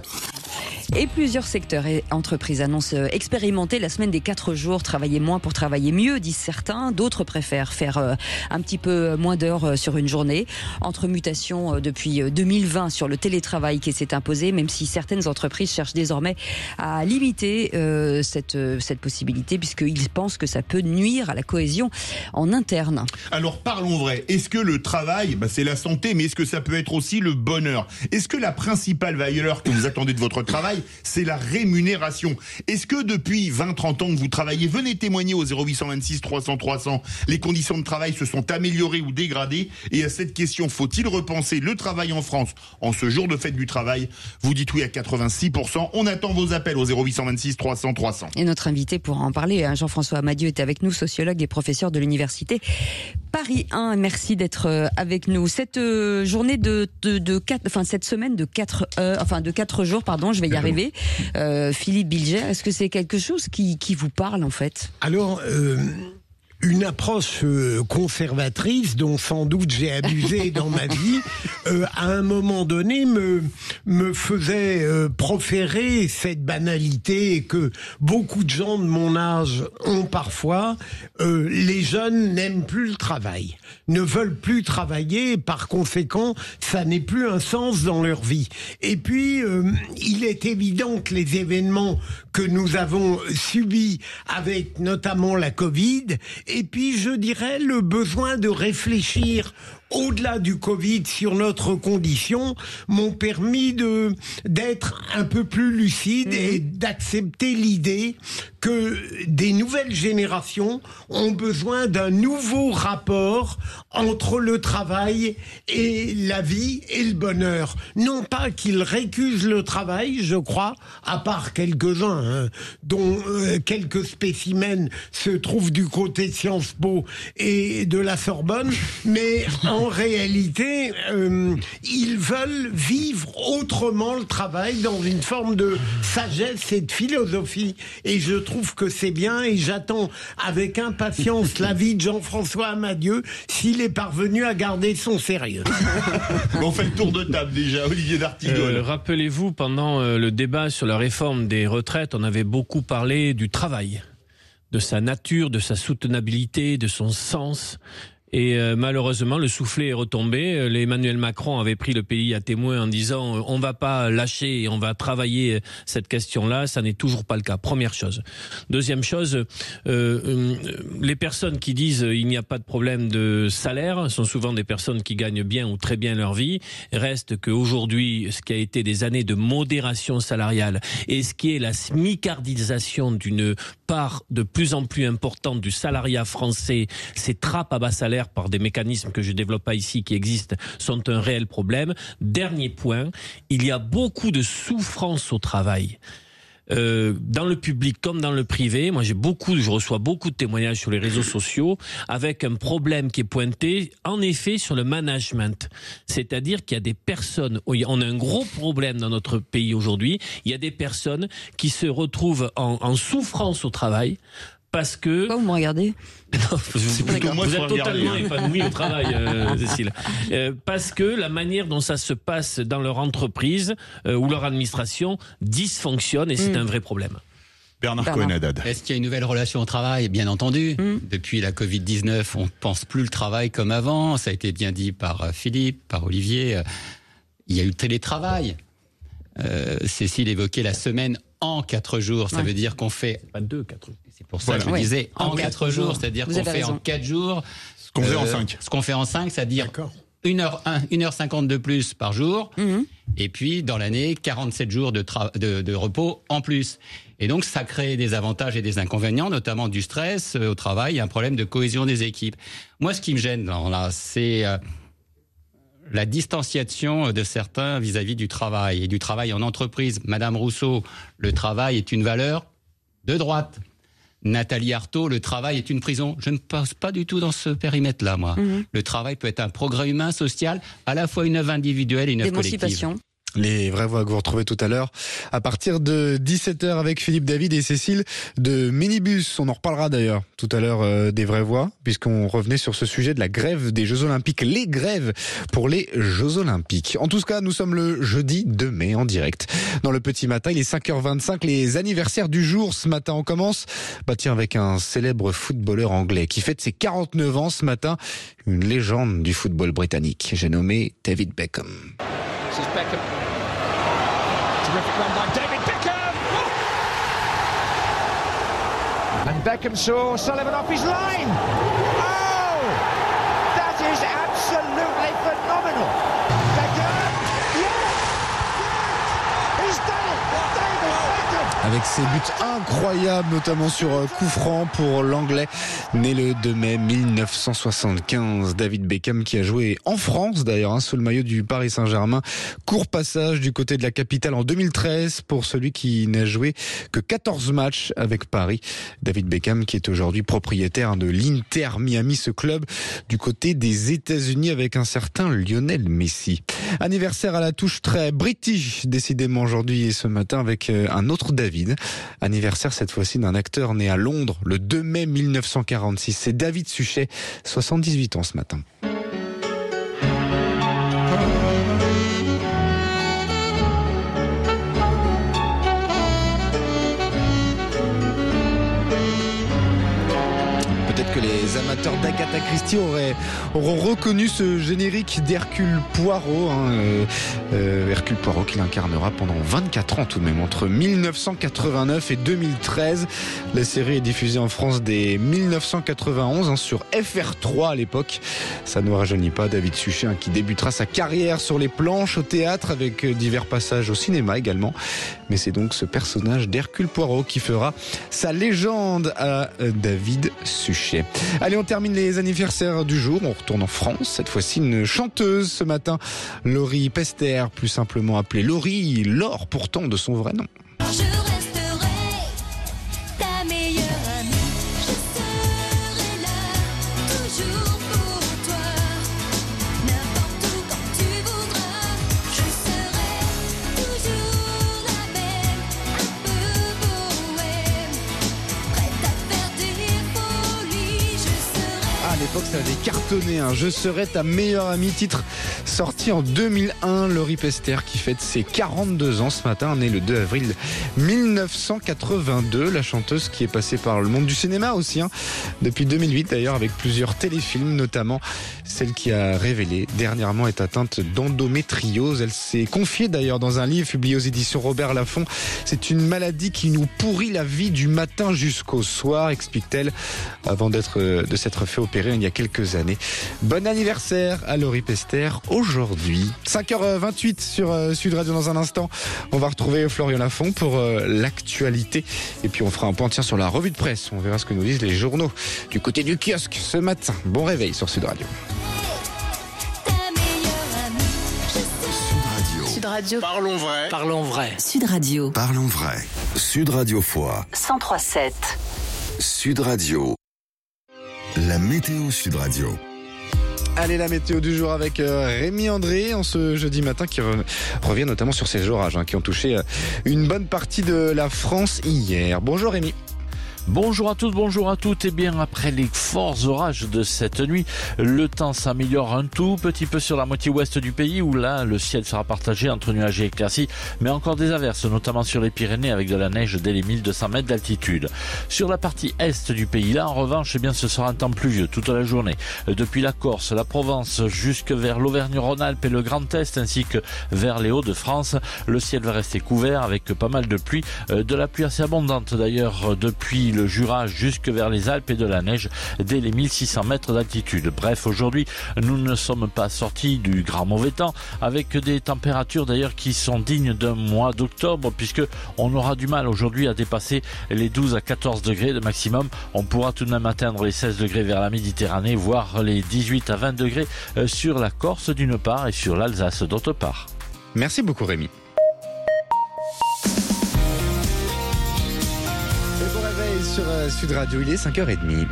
Et plusieurs secteurs et entreprises annoncent expérimenter la semaine des quatre jours, travailler moins pour travailler mieux, disent certains. D'autres préfèrent faire un petit peu moins d'heures sur une journée. Entre mutations depuis deux mille vingt sur le télétravail qui s'est imposé, même si certaines entreprises cherchent désormais à limiter euh, cette, cette possibilité, puisqu'ils pensent que ça peut nuire à la cohésion en interne. Alors parlons vrai. Est-ce que le travail, bah, c'est la santé, mais est-ce que ça peut être aussi le bonheur? Est-ce que la principale valeur que vous attendez de votre travail, c'est la rémunération? Est-ce que depuis vingt trente ans que vous travaillez, venez témoigner au zéro huit cent vingt-six trois cents trois cents, les conditions de travail se sont améliorées ou dégradées? Et à cette question, faut-il repenser le travail en France en ce jour de fête du travail? Vous dites oui à quatre-vingt-six pour cent. On attend vos appels au zéro huit cent vingt-six trois cents trois cents. Et notre invité pour en parler, Jean-François Amadieu, est avec nous, sociologue et professeur de l'université Paris un. Merci d'être avec nous. Cette journée de, de, de quatre, enfin cette semaine de quatre heures, enfin de quatre jours, pardon, je vais y arriver. Euh, Philippe Bilger, est-ce que c'est quelque chose qui, qui vous parle en fait? Alors, euh, une approche euh, conservatrice dont sans doute j'ai abusé dans ma vie, euh, à un moment donné me, me faisait euh, proférer cette banalité que beaucoup de gens de mon âge ont parfois. Euh, les jeunes n'aiment plus le travail, ne veulent plus travailler, par conséquent, ça n'est plus un sens dans leur vie. Et puis, euh, il est évident que les événements que nous avons subis avec notamment la Covid, et puis je dirais le besoin de réfléchir au-delà du Covid sur notre condition, m'ont permis de d'être un peu plus lucide et d'accepter l'idée que des nouvelles générations ont besoin d'un nouveau rapport entre le travail et la vie et le bonheur. Non pas qu'ils récusent le travail, je crois, à part quelques-uns, hein, dont euh, quelques spécimens se trouvent du côté de Sciences Po et de la Sorbonne, mais en réalité, euh, ils veulent vivre autrement le travail dans une forme de sagesse et de philosophie. Et je trouve que c'est bien et j'attends avec impatience l'avis de Jean-François Amadieu s'il est parvenu à garder son sérieux. On fait le tour de table déjà, Olivier d'Artigol. Euh, rappelez-vous, pendant euh, le débat sur la réforme des retraites, on avait beaucoup parlé du travail, de sa nature, de sa soutenabilité, de son sens. Et euh, malheureusement, le soufflet est retombé. Emmanuel Macron avait pris le pays à témoin en disant euh, on va pas lâcher et on va travailler cette question-là. Ça n'est toujours pas le cas. Première chose. Deuxième chose, euh, euh, les personnes qui disent euh, il n'y a pas de problème de salaire sont souvent des personnes qui gagnent bien ou très bien leur vie. Reste qu'aujourd'hui, ce qui a été des années de modération salariale et ce qui est la smicardisation d'une part de plus en plus importante du salariat français, ces trappes à bas salaire par des mécanismes que je développe pas ici qui existent, sont un réel problème. Dernier point, il y a beaucoup de souffrance au travail. Euh, dans le public comme dans le privé, moi j'ai beaucoup, je reçois beaucoup de témoignages sur les réseaux sociaux avec un problème qui est pointé, en effet, sur le management. C'est-à-dire qu'il y a des personnes, on a un gros problème dans notre pays aujourd'hui, il y a des personnes qui se retrouvent en, en souffrance au travail parce que... Pourquoi vous me regardez? Non, vous, plutôt moi vous sur êtes regarder. totalement épanoui au travail, euh, Cécile. Euh, parce que la manière dont ça se passe dans leur entreprise euh, ou leur administration dysfonctionne et c'est Mm. un vrai problème. Bernard Bernard. Cohen-Haddad. Est-ce qu'il y a une nouvelle relation au travail? Bien entendu. Mm. Depuis la covid dix-neuf, on ne pense plus le travail comme avant. Ça a été bien dit par euh, Philippe, par Olivier. Euh, Il y a eu le télétravail. Euh, Cécile évoquait la semaine en quatre jours. Ça Ouais. veut dire qu'on fait... Pas deux, quatre. C'est pour ça Voilà. que je Oui. disais en, En quatre quatre jours. jours. C'est-à-dire Vous qu'on avez fait raison. en quatre jours... Ce qu'on faisait en euh, cinq. Ce qu'on fait en cinq, c'est-à-dire D'accord. une heure cinquante de plus par jour. Mhm. Et puis, dans l'année, quarante-sept jours de, tra- de, de repos en plus. Et donc, ça crée des avantages et des inconvénients, notamment du stress euh, au travail, un problème de cohésion des équipes. Moi, ce qui me gêne, dans là, c'est euh, la distanciation de certains vis-à-vis du travail et du travail en entreprise. Madame Rousseau, le travail est une valeur de droite. Nathalie Arthaud, le travail est une prison. Je ne passe pas du tout dans ce périmètre-là, moi. Mhm. Le travail peut être un progrès humain, social, à la fois une œuvre individuelle et une œuvre collective. D'émancipation. Les vraies voix que vous retrouvez tout à l'heure à partir de dix-sept heures avec Philippe David et Cécile de Minibus. On en reparlera d'ailleurs tout à l'heure euh, des vraies voix puisqu'on revenait sur ce sujet de la grève des Jeux Olympiques. Les grèves pour les Jeux Olympiques. En tout cas, nous sommes le jeudi deux mai en direct. Dans le petit matin, il est cinq heures vingt-cinq. Les anniversaires du jour ce matin, on commence bah tiens, avec un célèbre footballeur anglais qui fête ses quarante-neuf ans ce matin. Une légende du football britannique. J'ai nommé David Beckham. This is Beckham. Terrific run by David Beckham. Oh! And Beckham saw Sullivan off his line. Oh! That is absolutely phenomenal. Beckham. Yes! Yes! He's done it. David Beckham. Avec ses buts incroyables, notamment sur coup franc pour l'anglais, né le deux mai mille neuf cent soixante-quinze. David Beckham qui a joué en France d'ailleurs, hein, sous le maillot du Paris Saint-Germain. Court passage du côté de la capitale en deux mille treize pour celui qui n'a joué que quatorze matchs avec Paris. David Beckham qui est aujourd'hui propriétaire de l'Inter Miami, ce club du côté des États-Unis avec un certain Lionel Messi. Anniversaire à la touche très british, décidément aujourd'hui et ce matin avec un autre David. Anniversaire cette fois-ci d'un acteur né à Londres le deux mai mille neuf cent quarante-six. C'est David Suchet, soixante-dix-huit ans ce matin. Peut-être que les amateurs d'Agatha Christie auraient, auront reconnu ce générique d'Hercule Poirot. Hein, euh, euh, Hercule Poirot qu'il incarnera pendant vingt-quatre ans tout de même, entre mille neuf cent quatre-vingt-neuf et deux mille treize. La série est diffusée en France dès mille neuf cent quatre-vingt-onze hein, sur F R trois à l'époque. Ça ne rajeunit pas David Suchet hein, qui débutera sa carrière sur les planches au théâtre avec divers passages au cinéma également. Mais c'est donc ce personnage d'Hercule Poirot qui fera sa légende à David Suchet. Allez, on termine les anniversaires du jour. On retourne en France. Cette fois-ci, une chanteuse ce matin, Laurie Pester, plus simplement appelée Laurie, Laure pourtant de son vrai nom. Je resterai ta meilleure amie. Je serai là, toujours pour toi. N'importe où, quand tu voudras. Je serai toujours la belle, un peu bohème, prête à faire des folies. Je serai. Ah, à l'époque, ça avait cartonné. Hein. Je serai ta meilleure amie, titre sorti en deux mille un. Laurie Pester qui fête ses quarante-deux ans ce matin, née le deux avril mille neuf cent quatre-vingt-deux. La chanteuse qui est passée par le monde du cinéma aussi, hein, depuis deux mille huit d'ailleurs, avec plusieurs téléfilms, notamment celle qui a révélé dernièrement est atteinte d'endométriose. Elle s'est confiée d'ailleurs dans un livre publié aux éditions Robert Laffont. C'est une maladie qui nous pourrit la vie du matin jusqu'au soir, explique-t-elle, avant d'être, de s'être fait opérer il y a quelques années. Bon anniversaire à Laurie Pester aujourd'hui. cinq heures vingt-huit sur Sud Radio dans un instant. On va retrouver Florian Lafont pour euh, l'actualité. Et puis on fera un point tiens sur la revue de presse. On verra ce que nous disent les journaux du côté du kiosque ce matin. Bon réveil sur Sud Radio. Sud Radio. Parlons vrai. Parlons vrai. Sud Radio. Parlons vrai. Sud Radio Foix. cent trois sept. Sud Radio. La météo Sud Radio. Allez, la météo du jour avec euh, Rémi André en ce jeudi matin qui re- revient notamment sur ces orages hein, qui ont touché euh, une bonne partie de la France hier. Bonjour Rémi. Bonjour à tous, bonjour à toutes. Et bien après les forts orages de cette nuit, le temps s'améliore un tout petit peu sur la moitié ouest du pays où là le ciel sera partagé entre nuages et éclaircies, mais encore des averses, notamment sur les Pyrénées avec de la neige dès les mille deux cents mètres d'altitude. Sur la partie est du pays, là en revanche, eh bien ce sera un temps pluvieux toute la journée. Depuis la Corse, la Provence, jusque vers l'Auvergne-Rhône-Alpes et le Grand Est, ainsi que vers les Hauts-de-France, le ciel va rester couvert avec pas mal de pluie, de la pluie assez abondante d'ailleurs depuis le Jura jusque vers les Alpes et de la neige dès les mille six cents mètres d'altitude. Bref, aujourd'hui, nous ne sommes pas sortis du grand mauvais temps avec des températures d'ailleurs qui sont dignes d'un mois d'octobre puisque on aura du mal aujourd'hui à dépasser les douze à quatorze degrés de maximum. On pourra tout de même atteindre les seize degrés vers la Méditerranée, voire les dix-huit à vingt degrés sur la Corse d'une part et sur l'Alsace d'autre part. Merci beaucoup Rémi. Sur euh, Sud Radio, il est cinq heures trente.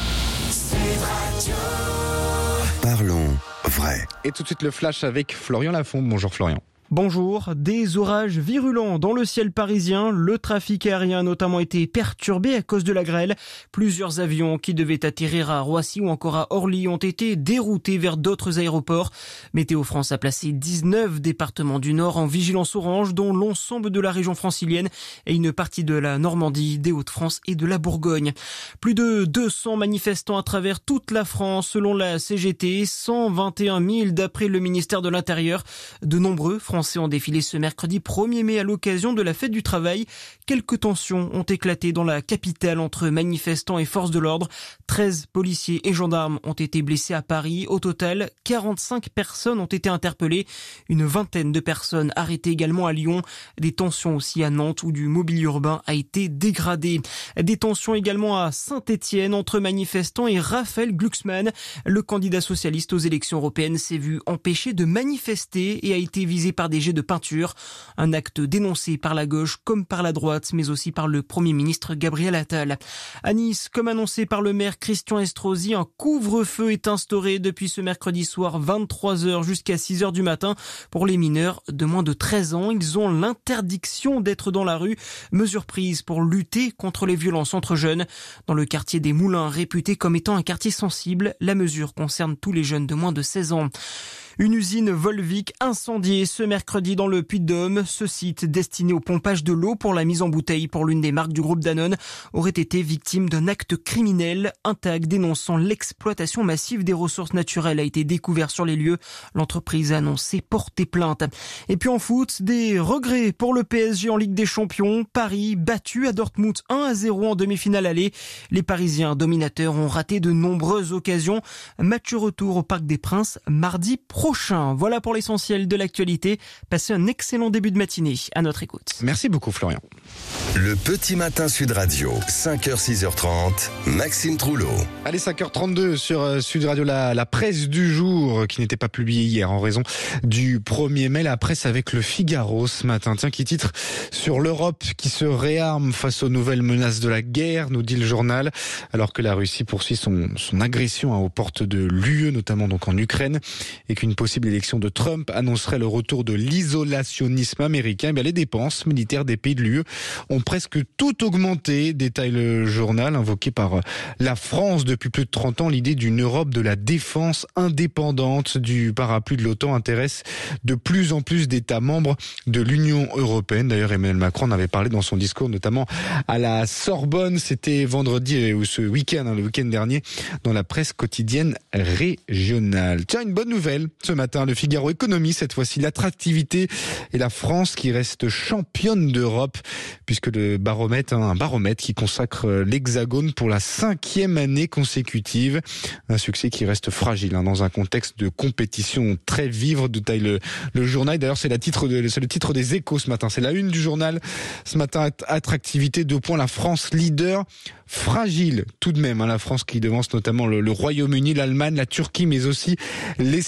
Parlons vrai. Et tout de suite le flash avec Florian Lafont. Bonjour Florian. Bonjour, des orages virulents dans le ciel parisien. Le trafic aérien a notamment été perturbé à cause de la grêle. Plusieurs avions qui devaient atterrir à Roissy ou encore à Orly ont été déroutés vers d'autres aéroports. Météo France a placé dix-neuf départements du Nord en vigilance orange, dont l'ensemble de la région francilienne et une partie de la Normandie, des Hauts-de-France et de la Bourgogne. Plus de deux cents manifestants à travers toute la France selon la C G T, cent vingt et un mille d'après le ministère de l'Intérieur. De nombreux Français Français ont défilé ce mercredi premier mai à l'occasion de la fête du travail. Quelques tensions ont éclaté dans la capitale entre manifestants et forces de l'ordre. treize policiers et gendarmes ont été blessés à Paris. Au total, quarante-cinq personnes ont été interpellées. Une vingtaine de personnes arrêtées également à Lyon. Des tensions aussi à Nantes où du mobilier urbain a été dégradé. Des tensions également à Saint-Étienne entre manifestants et Raphaël Glucksmann. Le candidat socialiste aux élections européennes s'est vu empêché de manifester et a été visé par des jets de peinture. Un acte dénoncé par la gauche comme par la droite, mais aussi par le Premier ministre Gabriel Attal. À Nice, comme annoncé par le maire Christian Estrosi, un couvre-feu est instauré depuis ce mercredi soir vingt-trois heures jusqu'à six heures du matin. Pour les mineurs de moins de treize ans, ils ont l'interdiction d'être dans la rue. Mesure prise pour lutter contre les violences entre jeunes. Dans le quartier des Moulins, réputé comme étant un quartier sensible, la mesure concerne tous les jeunes de moins de seize ans. Une usine Volvic incendiée ce mercredi dans le Puy-de-Dôme. Ce site, destiné au pompage de l'eau pour la mise en bouteille pour l'une des marques du groupe Danone, aurait été victime d'un acte criminel. Un tag dénonçant l'exploitation massive des ressources naturelles a été découvert sur les lieux. L'entreprise a annoncé porter plainte. Et puis en foot, des regrets pour le P S G en Ligue des Champions. Paris battu à Dortmund un à zéro en demi-finale aller. Les Parisiens dominateurs ont raté de nombreuses occasions. Match retour au Parc des Princes mardi prochain. Prochain. Voilà pour l'essentiel de l'actualité. Passez un excellent début de matinée à notre écoute. Merci beaucoup Florian. Le petit matin Sud Radio, cinq heures six heures trente, Maxime Trouleau. Allez, cinq heures trente-deux sur Sud Radio, la, la presse du jour qui n'était pas publiée hier en raison du premier mai. La presse avec le Figaro ce matin, tiens, qui titre sur l'Europe qui se réarme face aux nouvelles menaces de la guerre, nous dit le journal, alors que la Russie poursuit son, son agression hein, aux portes de l'U E, notamment donc en Ukraine, et qu'une possible élection de Trump annoncerait le retour de l'isolationnisme américain. Eh bien, les dépenses militaires des pays de l'U E ont presque tout augmenté, détaille le journal, invoqué par la France depuis plus de trente ans. L'idée d'une Europe de la défense indépendante du parapluie de l'OTAN intéresse de plus en plus d'États membres de l'Union européenne. D'ailleurs, Emmanuel Macron en avait parlé dans son discours, notamment à la Sorbonne. C'était vendredi ou ce week-end, hein, le week-end dernier, dans la presse quotidienne régionale. Tiens, une bonne nouvelle. Ce matin, le Figaro Économie, cette fois-ci, l'attractivité et la France qui reste championne d'Europe, puisque le baromètre, un baromètre qui consacre l'Hexagone pour la cinquième année consécutive. Un succès qui reste fragile hein, dans un contexte de compétition très vive, détaille le, le journal. D'ailleurs, c'est, la titre de, c'est le titre des Échos ce matin. C'est la une du journal. Ce matin, attractivité, deux points, la France leader. Fragile tout de même, hein, la France qui devance notamment le, le Royaume-Uni, l'Allemagne, la Turquie, mais aussi l'Espagne.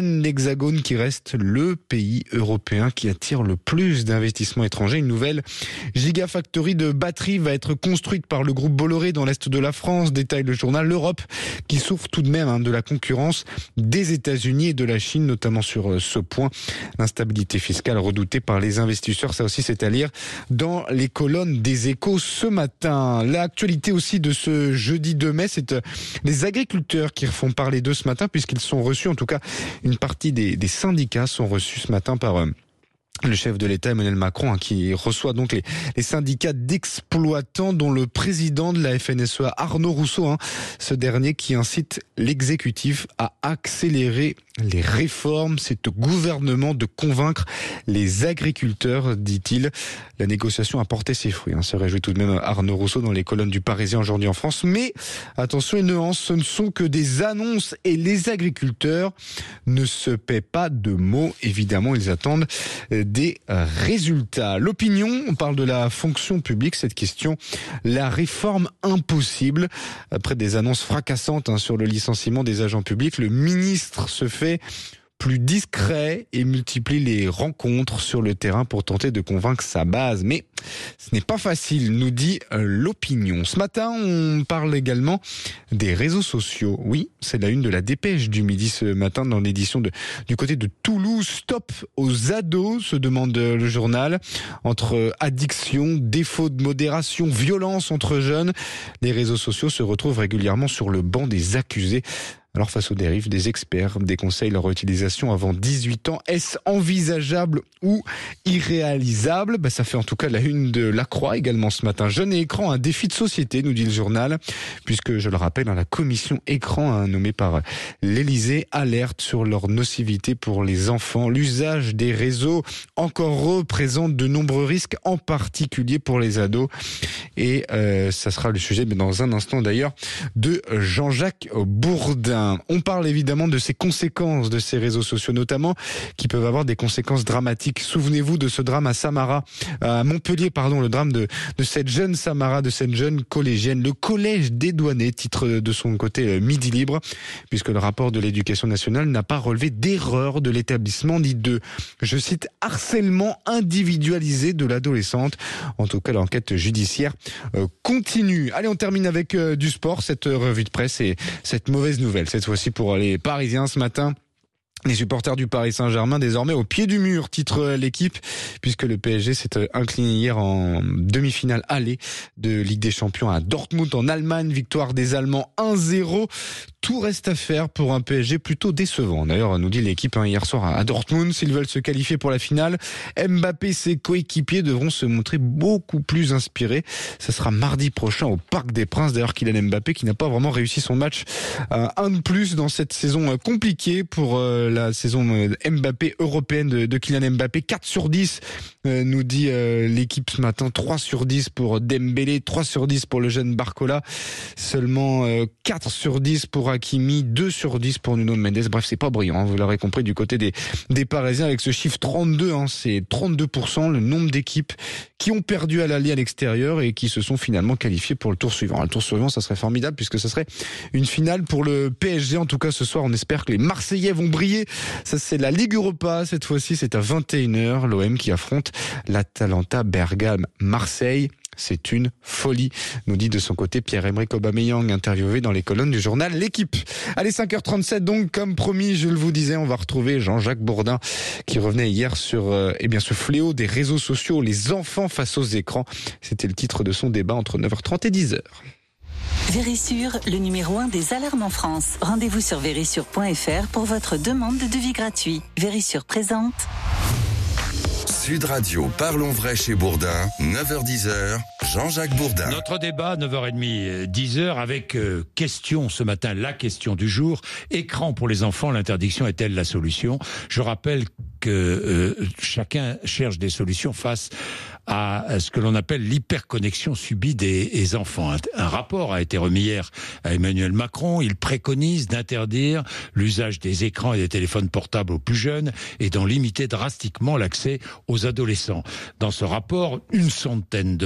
même l'Hexagone qui reste le pays européen qui attire le plus d'investissements étrangers. Une nouvelle gigafactory de batteries va être construite par le groupe Bolloré dans l'est de la France, détaille le journal. L'Europe qui souffre tout de même hein, de la concurrence des États-Unis et de la Chine, notamment sur ce point. L'instabilité fiscale redoutée par les investisseurs, ça aussi c'est à lire dans les colonnes des Échos ce matin. L'actualité aussi de ce jeudi deux mai, c'est les agriculteurs qui font parler d'eux ce matin puisqu'ils sont reçus, en tout cas une partie des, des syndicats sont reçus ce matin par euh, le chef de l'État Emmanuel Macron hein, qui reçoit donc les, les syndicats d'exploitants dont le président de la F N S E A Arnaud Rousseau, hein, ce dernier qui incite l'exécutif à accélérer les réformes. C'est au gouvernement de convaincre les agriculteurs, dit-il. La négociation a porté ses fruits, hein, se réjouit tout de même Arnaud Rousseau dans les colonnes du Parisien aujourd'hui en France. Mais attention, une nuance, ce ne sont que des annonces et les agriculteurs ne se paient pas de mots. Évidemment, ils attendent des résultats. L'opinion, on parle de la fonction publique, cette question, la réforme impossible. Après des annonces fracassantes hein, sur le licenciement des agents publics, le ministre se fait plus discret et multiplie les rencontres sur le terrain pour tenter de convaincre sa base. Mais ce n'est pas facile, nous dit l'opinion. Ce matin, on parle également des réseaux sociaux. Oui, c'est la une de la Dépêche du midi ce matin dans l'édition de, du côté de Toulouse. Stop aux ados, se demande le journal. Entre addiction, défaut de modération, violence entre jeunes, les réseaux sociaux se retrouvent régulièrement sur le banc des accusés. Alors face aux dérives, des experts déconseillent leur utilisation avant dix-huit ans. Est-ce envisageable ou irréalisable? Bah, ça fait en tout cas la une de La Croix également ce matin. Jeune et écran, un défi de société, nous dit le journal, puisque je le rappelle, la commission écran hein, nommée par l'Élysée alerte sur leur nocivité pour les enfants. L'usage des réseaux encore représente de nombreux risques, en particulier pour les ados. Et euh, ça sera le sujet, mais dans un instant d'ailleurs, de Jean-Jacques Bourdin. On parle évidemment de ces conséquences de ces réseaux sociaux, notamment qui peuvent avoir des conséquences dramatiques. Souvenez-vous de ce drame à Samara, à Montpellier, pardon, le drame de, de cette jeune Samara, de cette jeune collégienne. Le collège des douaniers, titre de son côté Midi Libre, puisque le rapport de l'éducation nationale n'a pas relevé d'erreur de l'établissement, ni de, je cite, harcèlement individualisé de l'adolescente. En tout cas, l'enquête judiciaire euh, continue. Allez, on termine avec euh, du sport, cette revue de presse et cette mauvaise nouvelle. Cette fois-ci pour les Parisiens ce matin. Les supporters du Paris Saint-Germain désormais au pied du mur, titre l'équipe, puisque le P S G s'est incliné hier en demi-finale aller de Ligue des Champions à Dortmund en Allemagne. Victoire des Allemands un zéro. Tout reste à faire pour un P S G plutôt décevant. D'ailleurs, nous dit l'équipe hein, hier soir à Dortmund, s'ils veulent se qualifier pour la finale, Mbappé et ses coéquipiers devront se montrer beaucoup plus inspirés. Ça sera mardi prochain au Parc des Princes. D'ailleurs, Kylian Mbappé qui n'a pas vraiment réussi son match, euh, un de plus dans cette saison euh, compliquée pour euh, la saison euh, Mbappé européenne de, de Kylian Mbappé. quatre sur dix, euh, nous dit euh, l'équipe ce matin. trois sur dix pour Dembélé, trois sur dix pour le jeune Barcola. Seulement euh, quatre sur dix pour Hakimi, deux sur dix pour Nuno Mendes. Bref, c'est pas brillant, hein, vous l'aurez compris, du côté des, des Parisiens avec ce chiffre trente-deux. Hein, c'est trente-deux pour cent le nombre d'équipes qui ont perdu à l'aller à l'extérieur et qui se sont finalement qualifiées pour le tour suivant. Le tour suivant, ça serait formidable puisque ça serait une finale pour le P S G. En tout cas, ce soir, on espère que les Marseillais vont briller. Ça, c'est la Ligue Europa. Cette fois-ci, c'est à vingt et une heures. L'O M qui affronte l'Atalanta Bergame Marseille. C'est une folie, nous dit de son côté Pierre-Emerick Aubameyang, interviewé dans les colonnes du journal L'Équipe. Allez, cinq heures trente-sept, donc, comme promis, je le vous disais, on va retrouver Jean-Jacques Bourdin, qui revenait hier sur euh, eh bien, ce fléau des réseaux sociaux, les enfants face aux écrans. C'était le titre de son débat entre neuf heures trente et dix heures. Vérissure, le numéro un des alarmes en France. Rendez-vous sur vérissure point f r pour votre demande de devis gratuit. Vérissure présente. Sud Radio, parlons vrai chez Bourdin, neuf heures dix, Jean-Jacques Bourdin. Notre débat, neuf heures trente, dix heures, avec euh, question ce matin, la question du jour. Écran pour les enfants, l'interdiction est-elle la solution? Je rappelle que euh, chacun cherche des solutions face à ce que l'on appelle l'hyperconnexion subie des, des enfants. Un, un rapport a été remis hier à Emmanuel Macron. Il préconise d'interdire l'usage des écrans et des téléphones portables aux plus jeunes et d'en limiter drastiquement l'accès aux adolescents. Dans ce rapport, une centaine de pages,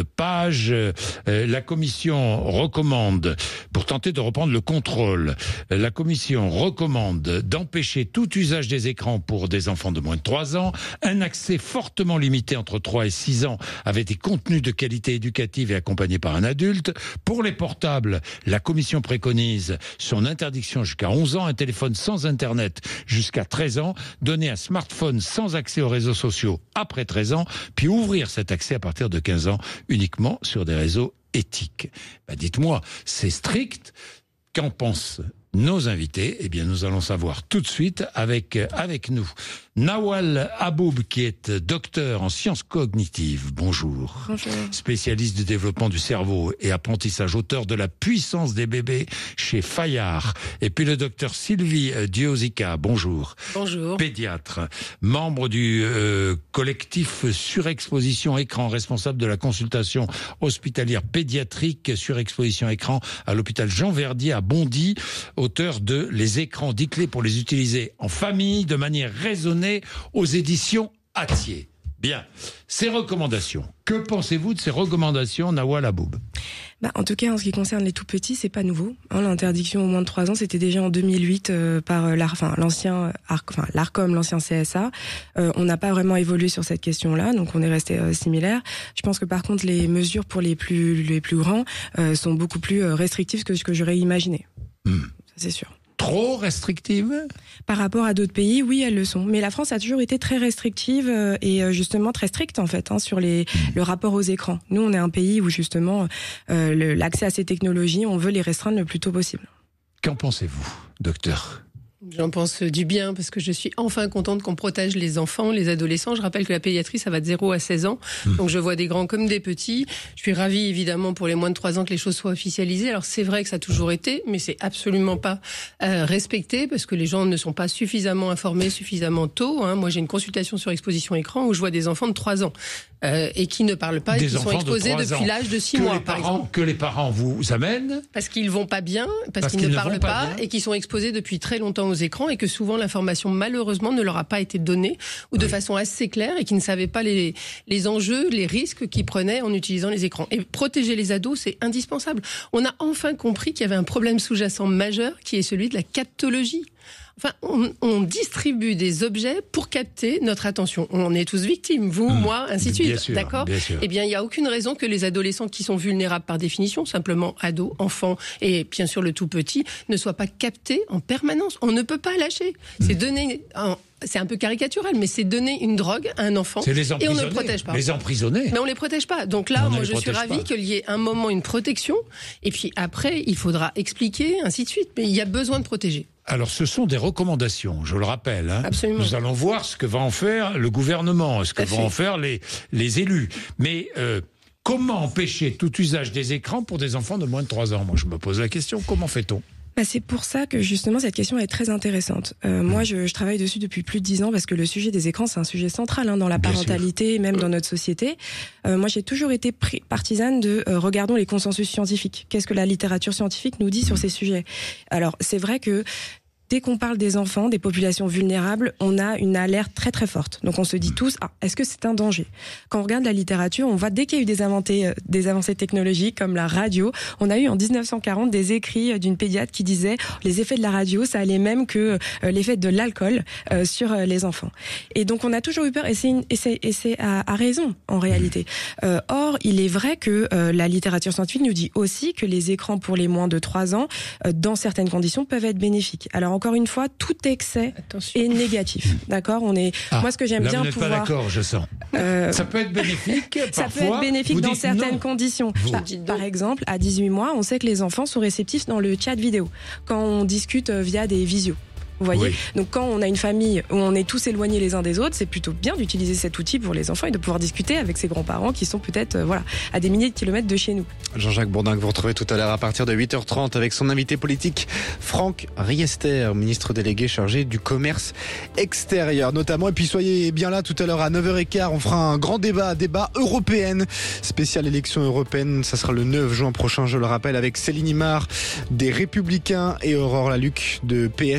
usage. Euh, la Commission recommande, pour tenter de reprendre le contrôle, la Commission recommande d'empêcher tout usage des écrans pour des enfants de moins de trois ans, un accès fortement limité entre trois et six ans avec des contenus de qualité éducative et accompagnés par un adulte. Pour les portables, la Commission préconise son interdiction jusqu'à onze ans, un téléphone sans Internet jusqu'à treize ans, donner un smartphone sans accès aux réseaux sociaux après treize ans, puis ouvrir cet accès à partir de quinze ans uniquement sur des réseaux éthiques. Ben dites-moi, c'est strict. Qu'en pensent nos invités? Eh bien, nous allons savoir tout de suite avec, avec nous Nawal Aboub, qui est docteur en sciences cognitives. Bonjour. Bonjour. Spécialiste du développement du cerveau et apprentissage, auteur de La puissance des bébés chez Fayard. Et puis le docteur Sylvie Diosica. Bonjour. Bonjour. Pédiatre, membre du euh, collectif Surexposition Écran, responsable de la consultation hospitalière pédiatrique Surexposition Écran à l'hôpital Jean Verdier à Bondy, auteur de Les écrans, dix clés pour les utiliser en famille de manière raisonnée, aux éditions Hatier. Bien, ces recommandations. Que pensez-vous de ces recommandations, Nawal Aboub? Bah, en tout cas, en ce qui concerne les tout petits, c'est pas nouveau. Hein, l'interdiction au moins de trois ans, c'était déjà en deux mille huit euh, par l'Ar- enfin, l'ancien Arc, enfin, l'Arcom, l'ancien C S A. Euh, on n'a pas vraiment évolué sur cette question-là, donc on est resté euh, similaire. Je pense que par contre, les mesures pour les plus les plus grands euh, sont beaucoup plus euh, restrictives que ce que j'aurais imaginé. Hmm. Ça, c'est sûr. Trop restrictive? Par rapport à d'autres pays, oui, elles le sont. Mais la France a toujours été très restrictive euh, et euh, justement très stricte en fait hein, sur les, le rapport aux écrans. Nous, on est un pays où justement euh, le, l'accès à ces technologies, on veut les restreindre le plus tôt possible. Qu'en pensez-vous, docteur? J'en pense du bien parce que je suis enfin contente qu'on protège les enfants, les adolescents. Je rappelle que la pédiatrie, ça va de zéro à seize ans. Mmh. Donc je vois des grands comme des petits. Je suis ravie évidemment pour les moins de trois ans que les choses soient officialisées. Alors c'est vrai que ça a toujours été, mais c'est absolument pas euh, respecté parce que les gens ne sont pas suffisamment informés suffisamment tôt. Hein. Moi j'ai une consultation sur exposition écran où je vois des enfants de trois ans euh, et qui ne parlent pas des et qui sont exposés de depuis l'âge de six mois les par parents, exemple. Que les parents vous amènent parce qu'ils vont pas bien, parce, parce qu'ils, qu'ils ne parlent pas, pas et qu'ils sont exposés depuis très longtemps aux écrans et que souvent l'information malheureusement ne leur a pas été donnée ou de oui. façon assez claire et qui ne savaient pas les, les enjeux, les risques qu'ils prenaient en utilisant les écrans. Et protéger les ados, c'est indispensable. On a enfin compris qu'il y avait un problème sous-jacent majeur qui est celui de la captologie. Enfin, on, on distribue des objets pour capter notre attention. On en est tous victimes, vous, mmh. moi, ainsi de suite. Bien sûr, d'accord bien sûr. Eh bien, il n'y a aucune raison que les adolescents qui sont vulnérables par définition, simplement ados, enfants et bien sûr le tout petit, ne soient pas captés en permanence. On ne peut pas lâcher. Mmh. C'est donner... Un, c'est un peu caricatural, mais c'est donner une drogue à un enfant et on ne le protège pas. Les emprisonner. Mais on les protège pas. Donc là, on moi, je suis ravie qu'il y ait un moment une protection. Et puis après, il faudra expliquer, ainsi de suite. Mais il y a besoin de protéger. Alors, ce sont des recommandations, je le rappelle. Hein. Absolument. Nous allons voir ce que va en faire le gouvernement, ce que vont en faire les, les élus. Mais euh, comment empêcher tout usage des écrans pour des enfants de moins de trois ans? Moi, je me pose la question, comment fait-on? Bah c'est pour ça que justement cette question est très intéressante. Euh, moi, je, je travaille dessus depuis plus de dix ans parce que le sujet des écrans, c'est un sujet central hein, dans la parentalité, et même dans notre société. Euh, moi, j'ai toujours été pr- partisane de euh, regardons les consensus scientifiques. Qu'est-ce que la littérature scientifique nous dit sur ces sujets? Alors, c'est vrai que dès qu'on parle des enfants, des populations vulnérables, on a une alerte très très forte. Donc on se dit tous, ah, est-ce que c'est un danger? Quand on regarde la littérature, on voit dès qu'il y a eu des, inventés, euh, des avancées technologiques comme la radio, on a eu en dix-neuf cent quarante des écrits d'une pédiatre qui disait les effets de la radio, ça allait même que euh, l'effet de l'alcool euh, sur euh, les enfants. Et donc on a toujours eu peur, et c'est, une, et c'est, et c'est à, à raison en réalité. Euh, or, il est vrai que euh, la littérature scientifique nous dit aussi que les écrans pour les moins de trois ans, euh, dans certaines conditions, peuvent être bénéfiques. Alors encore une fois, tout excès Attention. Est négatif. D'accord, on est. Ah, moi, ce que j'aime là, bien vous n'êtes pouvoir. pas d'accord, je sens. Euh... Ça peut être bénéfique. Ça parfois, peut être bénéfique dans certaines non. conditions. Bah, par exemple, à dix-huit mois, on sait que les enfants sont réceptifs dans le chat vidéo quand on discute via des visios. Vous voyez, oui. Donc quand on a une famille où on est tous éloignés les uns des autres, c'est plutôt bien d'utiliser cet outil pour les enfants et de pouvoir discuter avec ses grands-parents qui sont peut-être euh, voilà, à des milliers de kilomètres de chez nous. Jean-Jacques Bourdin, que vous retrouvez tout à l'heure à partir de huit heures trente avec son invité politique Franck Riester, ministre délégué chargé du commerce extérieur notamment. Et puis soyez bien là tout à l'heure à neuf heures quinze, on fera un grand débat, débat européenne, spéciale élection européenne. Ça sera le neuf juin prochain, je le rappelle, avec Céline Imard des Républicains et Aurore Laluc de P S Place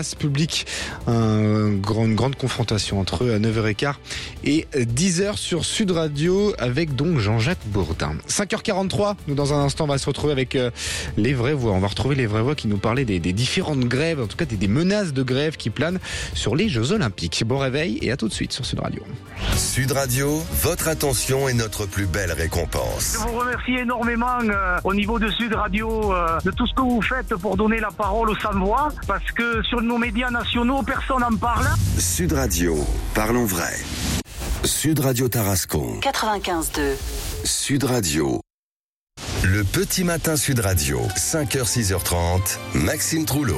place publique. Un grand, une grande confrontation entre neuf heures quinze et dix heures sur Sud Radio avec donc Jean-Jacques Bourdin. cinq heures quarante-trois, nous dans un instant on va se retrouver avec euh, les vraies voix. On va retrouver les vraies voix qui nous parlaient des, des différentes grèves, en tout cas des, des menaces de grève qui planent sur les Jeux Olympiques. Bon réveil et à tout de suite sur Sud Radio. Sud Radio, votre attention est notre plus belle récompense. Je vous remercie énormément euh, au niveau de Sud Radio euh, de tout ce que vous faites pour donner la parole aux sans-voix, parce que sur nos médias nationaux, personne n'en parle. Sud Radio, parlons vrai. Sud Radio Tarascon. quatre-vingt-quinze deux. Sud Radio. Le petit matin Sud Radio, cinq heures six heures trente, Maxime Trouleau.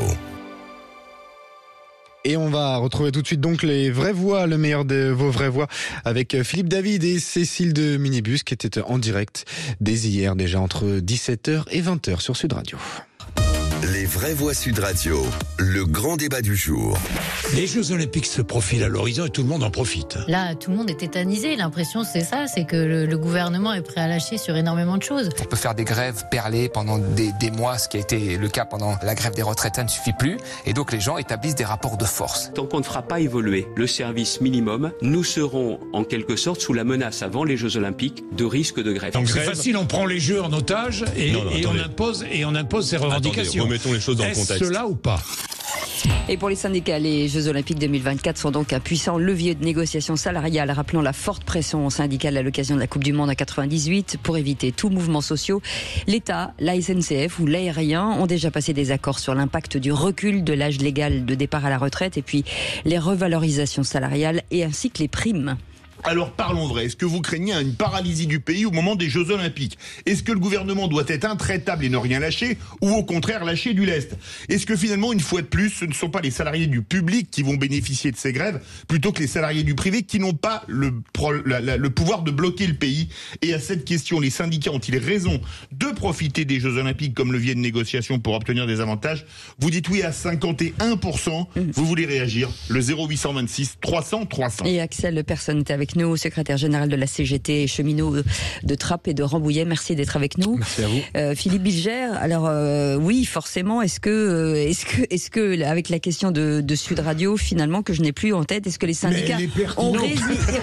Et on va retrouver tout de suite donc les vraies voix, le meilleur de vos vraies voix, avec Philippe David et Cécile de Minibus qui étaient en direct dès hier déjà entre dix-sept heures et vingt heures sur Sud Radio. Les vraies voix Sud Radio, le grand débat du jour. Les Jeux Olympiques se profilent à l'horizon et tout le monde en profite. Là, tout le monde est tétanisé. L'impression, c'est ça, c'est que le, le gouvernement est prêt à lâcher sur énormément de choses. On peut faire des grèves perlées pendant des, des mois, ce qui a été le cas pendant la grève des retraites, ça ne suffit plus. Et donc les gens établissent des rapports de force. Tant qu'on ne fera pas évoluer le service minimum, nous serons en quelque sorte sous la menace avant les Jeux Olympiques de risque de grève. Donc c'est facile, on prend les Jeux en otage et, non, non, et on impose et on impose ses revendications. Attendez, remettons les choses dans le contexte. Est-ce cela ou pas ? Et pour les syndicats, les Jeux Olympiques deux mille vingt-quatre sont donc un puissant levier de négociation salariale, rappelant la forte pression syndicale à l'occasion de la Coupe du Monde en quatre-vingt-dix-huit. Pour éviter tout mouvement social, l'État, la S N C F ou l'aérien ont déjà passé des accords sur l'impact du recul de l'âge légal de départ à la retraite et puis les revalorisations salariales et ainsi que les primes. Alors parlons vrai, est-ce que vous craignez une paralysie du pays au moment des Jeux Olympiques ? Est-ce que le gouvernement doit être intraitable et ne rien lâcher, ou au contraire lâcher du lest ? Est-ce que finalement, une fois de plus, ce ne sont pas les salariés du public qui vont bénéficier de ces grèves, plutôt que les salariés du privé qui n'ont pas le, la, la, le pouvoir de bloquer le pays ? Et à cette question, les syndicats ont-ils raison de profiter des Jeux Olympiques comme levier de négociation pour obtenir des avantages ? Vous dites oui à cinquante et un pour cent, vous voulez réagir, le zéro huit cent vingt-six trois cents trois cents. Et Axel Personne est avec nous, secrétaire général de la C G T, cheminot de Trappes et de Rambouillet. Merci d'être avec nous. Merci à vous. Euh, Philippe Bilger, alors euh, oui, forcément, est-ce que, euh, est-ce que, est-ce que, avec la question de, de Sud Radio, finalement, que je n'ai plus en tête, est-ce que les syndicats ont raison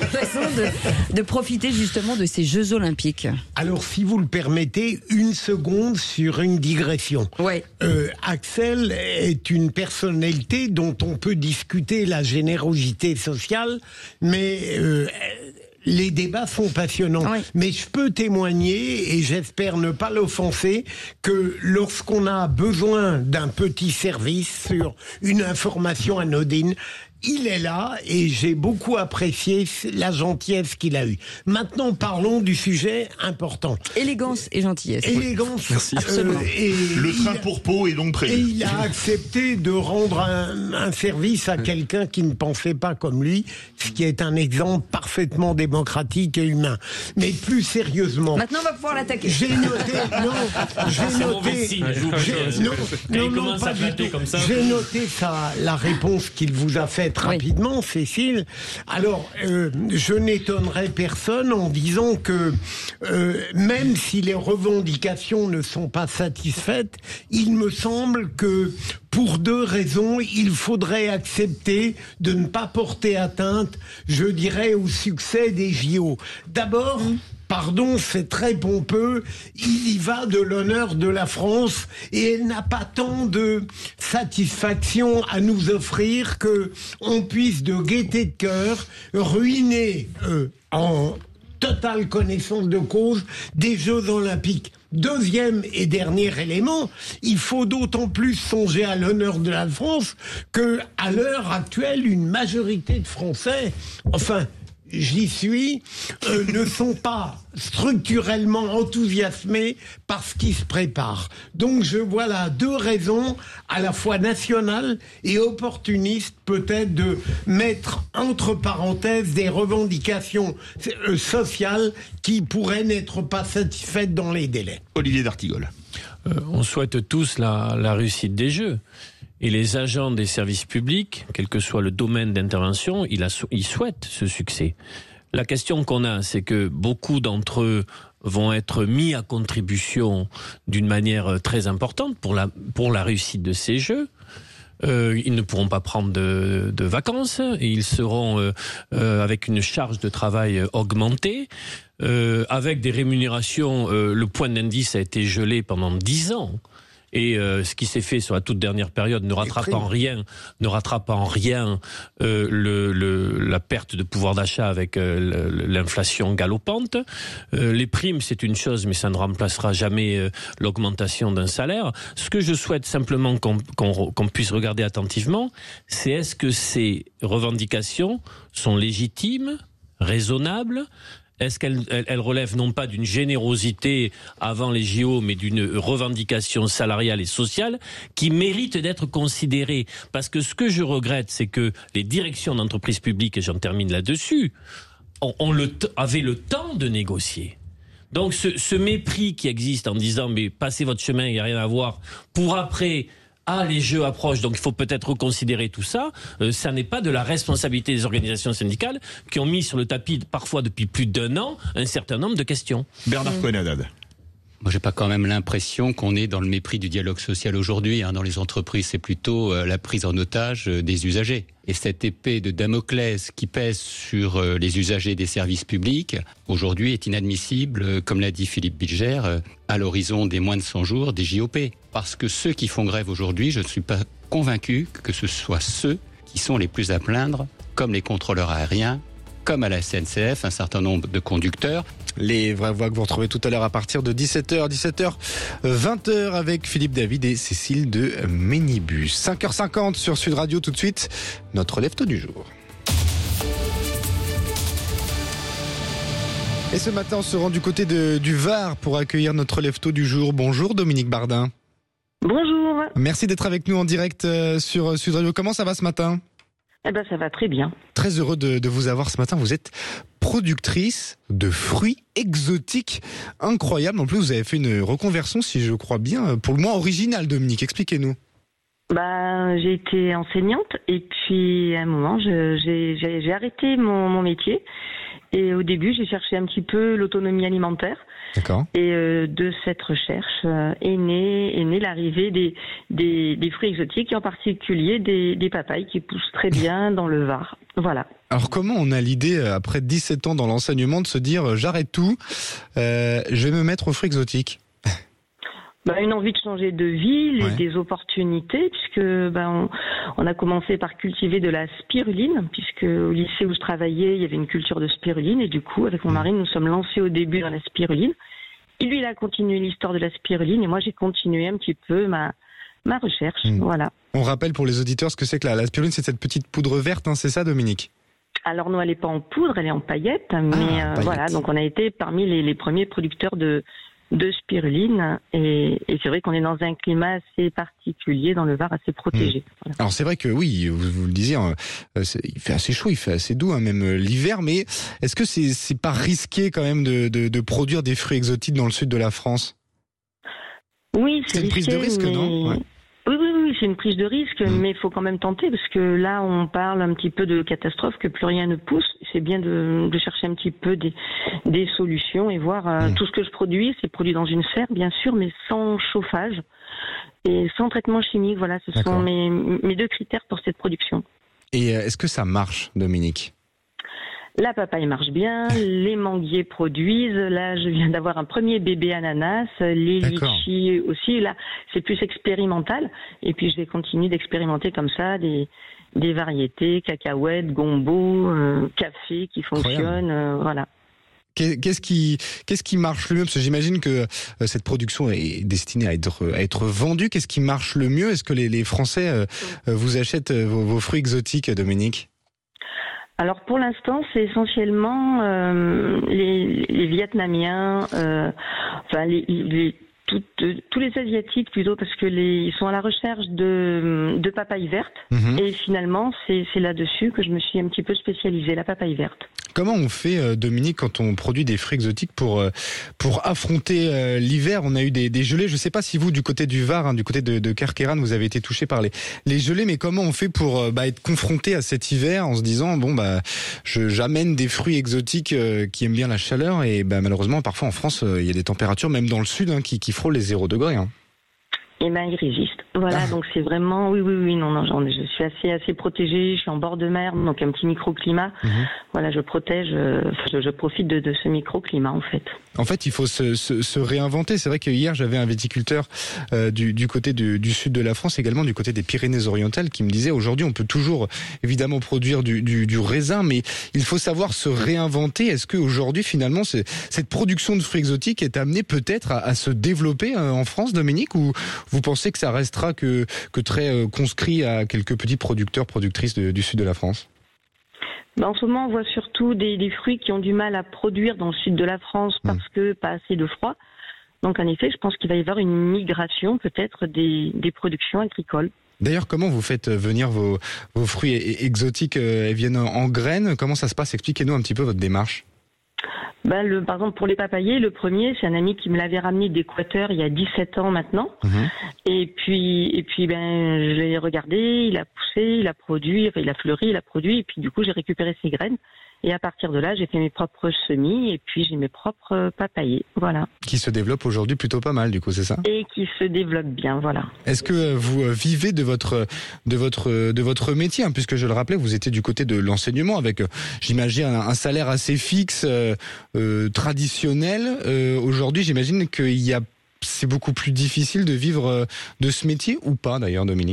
de, de profiter justement de ces Jeux Olympiques ? Alors, si vous le permettez, une seconde sur une digression. Ouais. Euh, Axel est une personnalité dont on peut discuter la générosité sociale, mais euh, les débats sont passionnants. Oui. Mais je peux témoigner, et j'espère ne pas l'offenser, que lorsqu'on a besoin d'un petit service sur une information anodine, il est là et j'ai beaucoup apprécié la gentillesse qu'il a eue. Maintenant, parlons du sujet important. Élégance et gentillesse. Élégance. Merci. Euh, et le train il, pour Pau est donc prévu. Et il a accepté de rendre un, un service à quelqu'un qui ne pensait pas comme lui, ce qui est un exemple parfaitement démocratique et humain. Mais plus sérieusement. Maintenant, on va pouvoir l'attaquer. J'ai noté. Non, j'ai noté. Signe, j'ai, non, non, non, pas du tout. Comme ça. J'ai noté ça, la réponse qu'il vous a faite rapidement, oui. Cécile. Alors, euh, je n'étonnerai personne en disant que euh, même si les revendications ne sont pas satisfaites, il me semble que pour deux raisons, il faudrait accepter de ne pas porter atteinte, je dirais, au succès des J O. D'abord, pardon, c'est très pompeux, il y va de l'honneur de la France et elle n'a pas tant de satisfaction à nous offrir que on puisse de gaieté de cœur ruiner euh, en totale connaissance de cause des Jeux Olympiques. Deuxième et dernier élément, il faut d'autant plus songer à l'honneur de la France que, à l'heure actuelle, une majorité de Français, enfin, j'y suis, euh, ne sont pas structurellement enthousiasmés par ce qui se prépare. Donc je vois là deux raisons, à la fois nationales et opportunistes, peut-être de mettre entre parenthèses des revendications euh, sociales qui pourraient n'être pas satisfaites dans les délais. Olivier d'Artigol. Euh, on souhaite tous la, la réussite des Jeux. Et les agents des services publics, quel que soit le domaine d'intervention, ils, a, ils souhaitent ce succès. La question qu'on a, c'est que beaucoup d'entre eux vont être mis à contribution d'une manière très importante pour la, pour la réussite de ces Jeux. Euh, ils ne pourront pas prendre de, de vacances. Et ils seront euh, euh, avec une charge de travail augmentée, euh, avec des rémunérations. Euh, le point d'indice a été gelé pendant dix ans. Et euh, ce qui s'est fait sur la toute dernière période ne rattrape en rien, ne rattrape en rien euh, le, le, la perte de pouvoir d'achat avec euh, l'inflation galopante. Euh, les primes, c'est une chose, mais ça ne remplacera jamais euh, l'augmentation d'un salaire. Ce que je souhaite simplement qu'on, qu'on, qu'on puisse regarder attentivement, c'est est-ce que ces revendications sont légitimes, raisonnables ? Est-ce qu'elle elle, elle relève non pas d'une générosité avant les J O, mais d'une revendication salariale et sociale qui mérite d'être considérée? Parce que ce que je regrette, c'est que les directions d'entreprises publiques, et j'en termine là-dessus, ont, ont le t- avaient le temps de négocier. Donc ce, ce mépris qui existe en disant « mais passez votre chemin, il n'y a rien à voir », pour après... Ah, les jeux approchent, donc il faut peut-être reconsidérer tout ça. Euh, ça n'est pas de la responsabilité des organisations syndicales qui ont mis sur le tapis, parfois depuis plus d'un an, un certain nombre de questions. Bernard Cohen-Haddad. Moi, j'ai pas quand même l'impression qu'on est dans le mépris du dialogue social aujourd'hui. Hein. Dans les entreprises, c'est plutôt euh, la prise en otage euh, des usagers. Et cette épée de Damoclès qui pèse sur euh, les usagers des services publics, aujourd'hui, est inadmissible, euh, comme l'a dit Philippe Bilger, euh, à l'horizon des moins de cent jours des J O P. Parce que ceux qui font grève aujourd'hui, je ne suis pas convaincu que ce soit ceux qui sont les plus à plaindre, comme les contrôleurs aériens, comme à la S N C F, un certain nombre de conducteurs. Les vraies voix que vous retrouvez tout à l'heure à partir de dix-sept heures, dix-sept heures, vingt heures avec Philippe David et Cécile de Ménibus. cinq heures cinquante sur Sud Radio, tout de suite, notre lève-tôt du jour. Et ce matin, on se rend du côté de, du Var pour accueillir notre lève-tôt du jour. Bonjour Dominique Bardin. Bonjour. Merci d'être avec nous en direct sur Sud Radio. Comment ça va ce matin ? Eh ben, ça va très bien. Très heureux de, de vous avoir ce matin. Vous êtes productrice de fruits exotiques incroyables. En plus, vous avez fait une reconversion, si je crois bien, pour le moins originale, Dominique. Expliquez-nous. Bah, j'ai été enseignante et puis à un moment, je, j'ai, j'ai, j'ai arrêté mon, mon métier. Et au début, j'ai cherché un petit peu l'autonomie alimentaire. D'accord. Et euh, de cette recherche euh, est née est née l'arrivée des, des des fruits exotiques, et en particulier des des papayes qui poussent très bien dans le Var. Voilà. Alors comment on a l'idée, après dix-sept ans dans l'enseignement, de se dire euh, j'arrête tout, euh, je vais me mettre aux fruits exotiques? Bah, une envie de changer de vie, Ouais. des opportunités, puisque ben on, on a commencé par cultiver de la spiruline, puisque au lycée où je travaillais, il y avait une culture de spiruline, et du coup, avec mon mari, nous nous sommes lancés au début dans la spiruline. Et lui, il a continué l'histoire de la spiruline, et moi, j'ai continué un petit peu ma ma recherche. Mmh. Voilà. On rappelle pour les auditeurs ce que c'est que la, la spiruline, c'est cette petite poudre verte, hein, c'est ça, Dominique? Alors non, elle n'est pas en poudre, elle est en paillettes, mais euh, paillettes. voilà, donc on a été parmi les, les premiers producteurs de de spiruline, et, et c'est vrai qu'on est dans un climat assez particulier dans le Var, assez protégé. Mmh. Voilà. Alors c'est vrai que oui, vous, vous le disiez, hein, c'est- il fait assez chaud, il fait assez doux, hein, même euh, l'hiver, mais est-ce que c'est c'est pas risqué quand même de, de, de produire des fruits exotiques dans le sud de la France? Oui, c'est C'est une prise de risqué, risque, non? mais- Ouais. Oui, oui, oui, c'est une prise de risque, mais il faut quand même tenter, parce que là, on parle un petit peu de catastrophe, que plus rien ne pousse. C'est bien de, de chercher un petit peu des, des solutions et voir euh, tout ce que je produis, c'est produit dans une serre, bien sûr, mais sans chauffage et sans traitement chimique. Voilà, ce D'accord. sont mes, mes deux critères pour cette production. Et euh, est-ce que ça marche, Dominique? La papaye marche bien, les manguiers produisent. Là, je viens d'avoir un premier bébé ananas, les D'accord. litchis aussi. Là, c'est plus expérimental. Et puis, je vais continuer d'expérimenter comme ça des, des variétés, cacahuètes, gombo, euh, café qui fonctionnent. euh, voilà. Qu'est- Qu'est-ce qui, qu'est-ce qui marche le mieux? Parce que j'imagine que euh, cette production est destinée à être, à être vendue. Qu'est-ce qui marche le mieux? Est-ce que les, les Français euh, euh, vous achètent euh, vos, vos fruits exotiques, Dominique? Alors pour l'instant, c'est essentiellement euh, les, les Vietnamiens, euh, enfin les, les toutes, euh, tous les Asiatiques plutôt, parce que les, ils sont à la recherche de, de papaye verte. Mhm. Et finalement, c'est, c'est là-dessus que je me suis un petit peu spécialisée, la papaye verte. Comment on fait, euh, Dominique, quand on produit des fruits exotiques pour euh, pour affronter euh, l'hiver? On a eu des, des gelées. Je ne sais pas si vous, du côté du Var, hein, du côté de, de Kerkeran, vous avez été touché par les les gelées, mais comment on fait pour euh, bah, être confronté à cet hiver en se disant bon bah je j'amène des fruits exotiques euh, qui aiment bien la chaleur, et bah, malheureusement parfois en France euh, il y a des températures même dans le sud hein, qui qui frôlent les zéro degrés. Hein. Eh ben, il résiste. Voilà, ah. donc c'est vraiment, oui, oui, oui, non, non, j'en, je suis assez, assez protégée. Je suis en bord de mer, donc un petit microclimat. Mmh. Voilà, je protège, euh, je, je profite de, de ce microclimat, en fait. En fait, il faut se, se, se réinventer. C'est vrai que hier, j'avais un viticulteur euh, du, du côté du, du sud de la France, également du côté des Pyrénées-Orientales, qui me disait aujourd'hui, on peut toujours évidemment produire du, du, du raisin, mais il faut savoir se réinventer. Est-ce qu'aujourd'hui, finalement, c'est, cette production de fruits exotiques est amenée peut-être à, à se développer euh, en France, Dominique, ou vous pensez que ça restera que, que très euh, conscrit à quelques petits producteurs, productrices de, du sud de la France ? Ben, en ce moment, on voit surtout des, des fruits qui ont du mal à produire dans le sud de la France parce mmh. que pas assez de froid. Donc, en effet, je pense qu'il va y avoir une migration peut-être des, des productions agricoles. D'ailleurs, comment vous faites venir vos, vos fruits exotiques ? Elles viennent en graines ? Comment ça se passe ? Expliquez-nous un petit peu votre démarche. Ben le, par exemple, pour les papayers, le premier, c'est un ami qui me l'avait ramené d'Équateur il y a dix-sept ans maintenant. Mmh. Et puis, et puis, ben, je l'ai regardé, il a poussé, il a produit, enfin, il a fleuri, il a produit. Et puis, du coup, j'ai récupéré ses graines. Et à partir de là, j'ai fait mes propres semis et puis j'ai mes propres papayers. Voilà. Qui se développent aujourd'hui plutôt pas mal, du coup, c'est ça ? Et qui se développent bien, voilà. Est-ce que vous vivez de votre, de votre, de votre métier, hein, puisque je le rappelais, vous étiez du côté de l'enseignement avec, j'imagine, un, un salaire assez fixe, euh, euh, traditionnel. Euh, aujourd'hui, j'imagine qu'il y a, c'est beaucoup plus difficile de vivre de ce métier ou pas, d'ailleurs, Dominique ?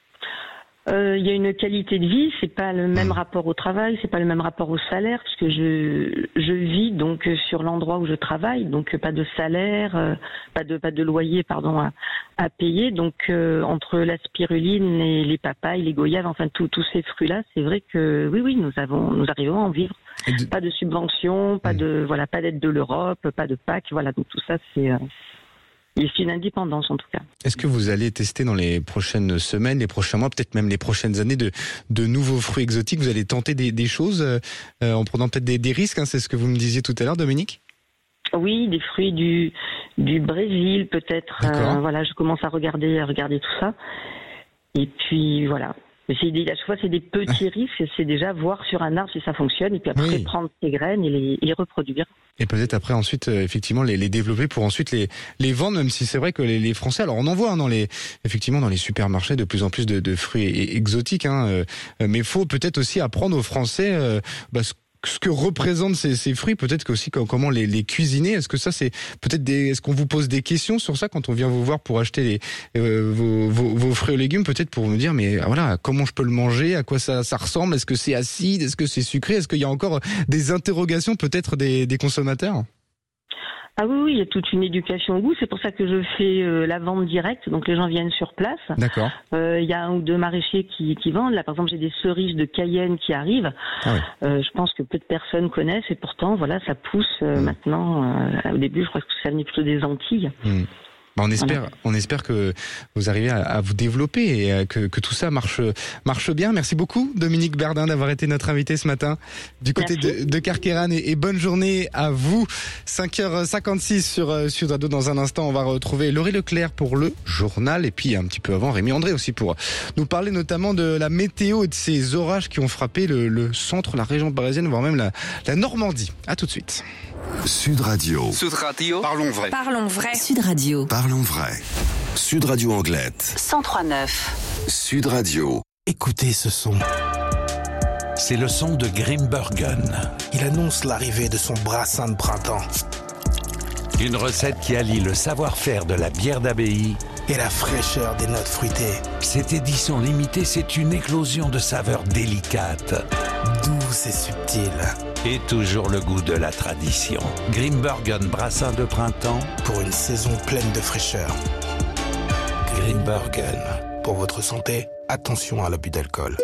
Euh, il y a une qualité de vie, c'est pas le même rapport au travail, c'est pas le même rapport au salaire, parce que je je vis donc sur l'endroit où je travaille, donc pas de salaire, euh, pas de pas de loyer pardon à, à payer, donc euh, entre la spiruline, les, les papayes, les goyaves, enfin tous tous ces fruits là, c'est vrai que oui oui nous avons nous arrivons à en vivre. De... Pas de subvention, pas de voilà pas d'aide de l'Europe, pas de P A C, voilà donc tout ça c'est euh, il y a une indépendance en tout cas. Est-ce que vous allez tester dans les prochaines semaines, les prochains mois, peut-être même les prochaines années de, de nouveaux fruits exotiques ? Vous allez tenter des, des choses euh, en prenant peut-être des, des risques, hein, c'est ce que vous me disiez tout à l'heure, Dominique ? Oui, des fruits du, du Brésil peut-être. Euh, voilà, je commence à regarder, à regarder tout ça. Et puis voilà. Mais c'est des, à chaque fois, c'est des petits risques. C'est déjà voir sur un arbre si ça fonctionne, et puis après oui. prendre ses graines et les, et les reproduire. Et peut-être après ensuite, euh, effectivement, les, les développer pour ensuite les, les vendre, même si c'est vrai que les, les Français, alors on en voit hein, dans les, effectivement, dans les supermarchés de plus en plus de, de fruits exotiques. Hein, euh, mais il faut peut-être aussi apprendre aux Français euh, bah, ce ce que représentent ces, ces fruits, peut-être aussi comment les, les cuisiner. Est-ce que ça, c'est peut-être des, est-ce qu'on vous pose des questions sur ça quand on vient vous voir pour acheter les, euh, vos, vos, vos fruits et légumes, peut-être pour me dire, mais voilà, comment je peux le manger, à quoi ça, ça ressemble, est-ce que c'est acide, est-ce que c'est sucré, est-ce qu'il y a encore des interrogations peut-être des, des consommateurs ? Ah oui, oui, il y a toute une éducation au goût. C'est pour ça que je fais euh, la vente directe. Donc les gens viennent sur place. D'accord. Euh, il y a un ou deux maraîchers qui, qui vendent. Là, par exemple, j'ai des cerises de Cayenne qui arrivent. Ah oui. euh, je pense que peu de personnes connaissent. Et pourtant, voilà, ça pousse euh, mmh. maintenant. Euh, au début, je crois que ça venait plutôt des Antilles. Mmh. On espère, voilà. on espère que vous arrivez à, à vous développer et que, que tout ça marche, marche bien. Merci beaucoup, Dominique Berdin, d'avoir été notre invité ce matin du côté de, de Carqueiranne et, et bonne journée à vous. cinq heures cinquante-six sur Sud Radio. Dans un instant, on va retrouver Laurie Leclerc pour le journal et puis un petit peu avant Rémi André aussi pour nous parler notamment de la météo et de ces orages qui ont frappé le, le centre, la région parisienne, voire même la, la Normandie. À tout de suite. Sud Radio. Sud Radio. Parlons vrai. Parlons vrai. Sud Radio. Parlons vrai. Sud Radio Anglette. cent trois neuf. Sud Radio. Écoutez ce son. C'est le son de Grimbergen. Il annonce l'arrivée de son brassin de printemps. Une recette qui allie le savoir-faire de la bière d'abbaye et la fraîcheur des notes fruitées. Cette édition limitée, c'est une éclosion de saveurs délicates, douces et subtiles. Et toujours le goût de la tradition. Grimbergen brassin de printemps pour une saison pleine de fraîcheur. Grimbergen. Pour votre santé, attention à l'abus d'alcool.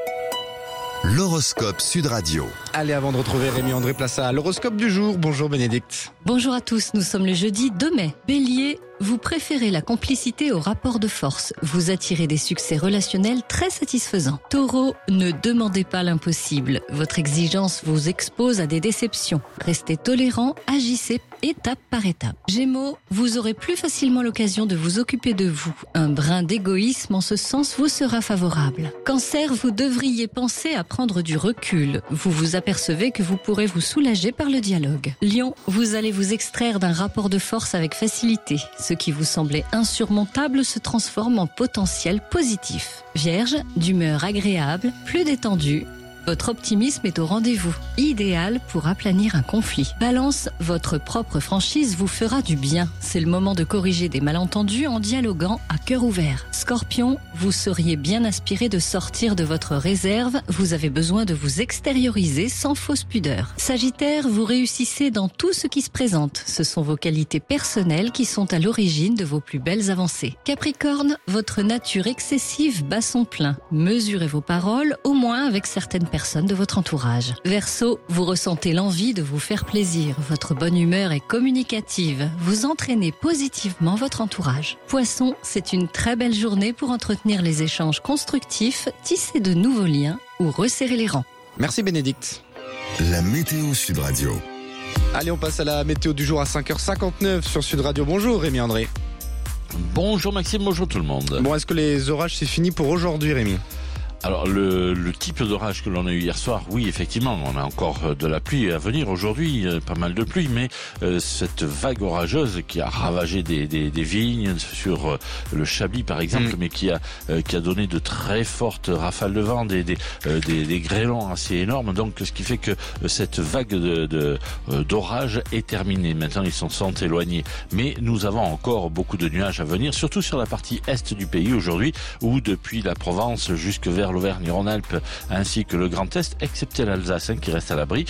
L'horoscope Sud Radio. Allez, avant de retrouver Rémi André, place à l'horoscope du jour. Bonjour Bénédicte. Bonjour à tous, nous sommes le jeudi deux mai. Bélier, vous préférez la complicité au rapport de force. Vous attirez des succès relationnels très satisfaisants. Taureau, ne demandez pas l'impossible. Votre exigence vous expose à des déceptions. Restez tolérant, agissez étape par étape. Gémeaux, vous aurez plus facilement l'occasion de vous occuper de vous. Un brin d'égoïsme en ce sens vous sera favorable. Cancer, vous devriez penser à prendre du recul. Vous vous apercevez que vous pourrez vous soulager par le dialogue. Lion, vous allez vous extraire d'un rapport de force avec facilité. Ce Ce qui vous semblait insurmontable se transforme en potentiel positif. Vierge, d'humeur agréable, plus détendue. Votre optimisme est au rendez-vous, idéal pour aplanir un conflit. Balance, votre propre franchise vous fera du bien. C'est le moment de corriger des malentendus en dialoguant à cœur ouvert. Scorpion, vous seriez bien inspiré de sortir de votre réserve. Vous avez besoin de vous extérioriser sans fausse pudeur. Sagittaire, vous réussissez dans tout ce qui se présente. Ce sont vos qualités personnelles qui sont à l'origine de vos plus belles avancées. Capricorne, votre nature excessive bat son plein. Mesurez vos paroles, au moins avec certaines personnes de votre entourage. Verseau, vous ressentez l'envie de vous faire plaisir. Votre bonne humeur est communicative. Vous entraînez positivement votre entourage. Poisson, c'est une très belle journée pour entretenir les échanges constructifs, tisser de nouveaux liens ou resserrer les rangs. Merci Bénédicte. La météo Sud Radio. Allez, on passe à la météo du jour à cinq heures cinquante-neuf sur Sud Radio. Bonjour Rémi André. Bonjour Maxime, bonjour tout le monde. Bon, est-ce que les orages c'est fini pour aujourd'hui Rémi ? Alors le, le type d'orage que l'on a eu hier soir, oui effectivement, on a encore de la pluie à venir aujourd'hui, pas mal de pluie, mais euh, cette vague orageuse qui a ravagé des, des, des vignes sur euh, le Chablis par exemple, mmh. mais qui a euh, qui a donné de très fortes rafales de vent, des des, euh, des des grêlons assez énormes, donc ce qui fait que cette vague de, de euh, d'orage est terminée. Maintenant ils s'en sont éloignés, mais nous avons encore beaucoup de nuages à venir, surtout sur la partie est du pays aujourd'hui, où depuis la Provence jusque vers l'Auvergne-Rhône-Alpes ainsi que le Grand Est, excepté l'Alsace hein, qui reste à l'abri.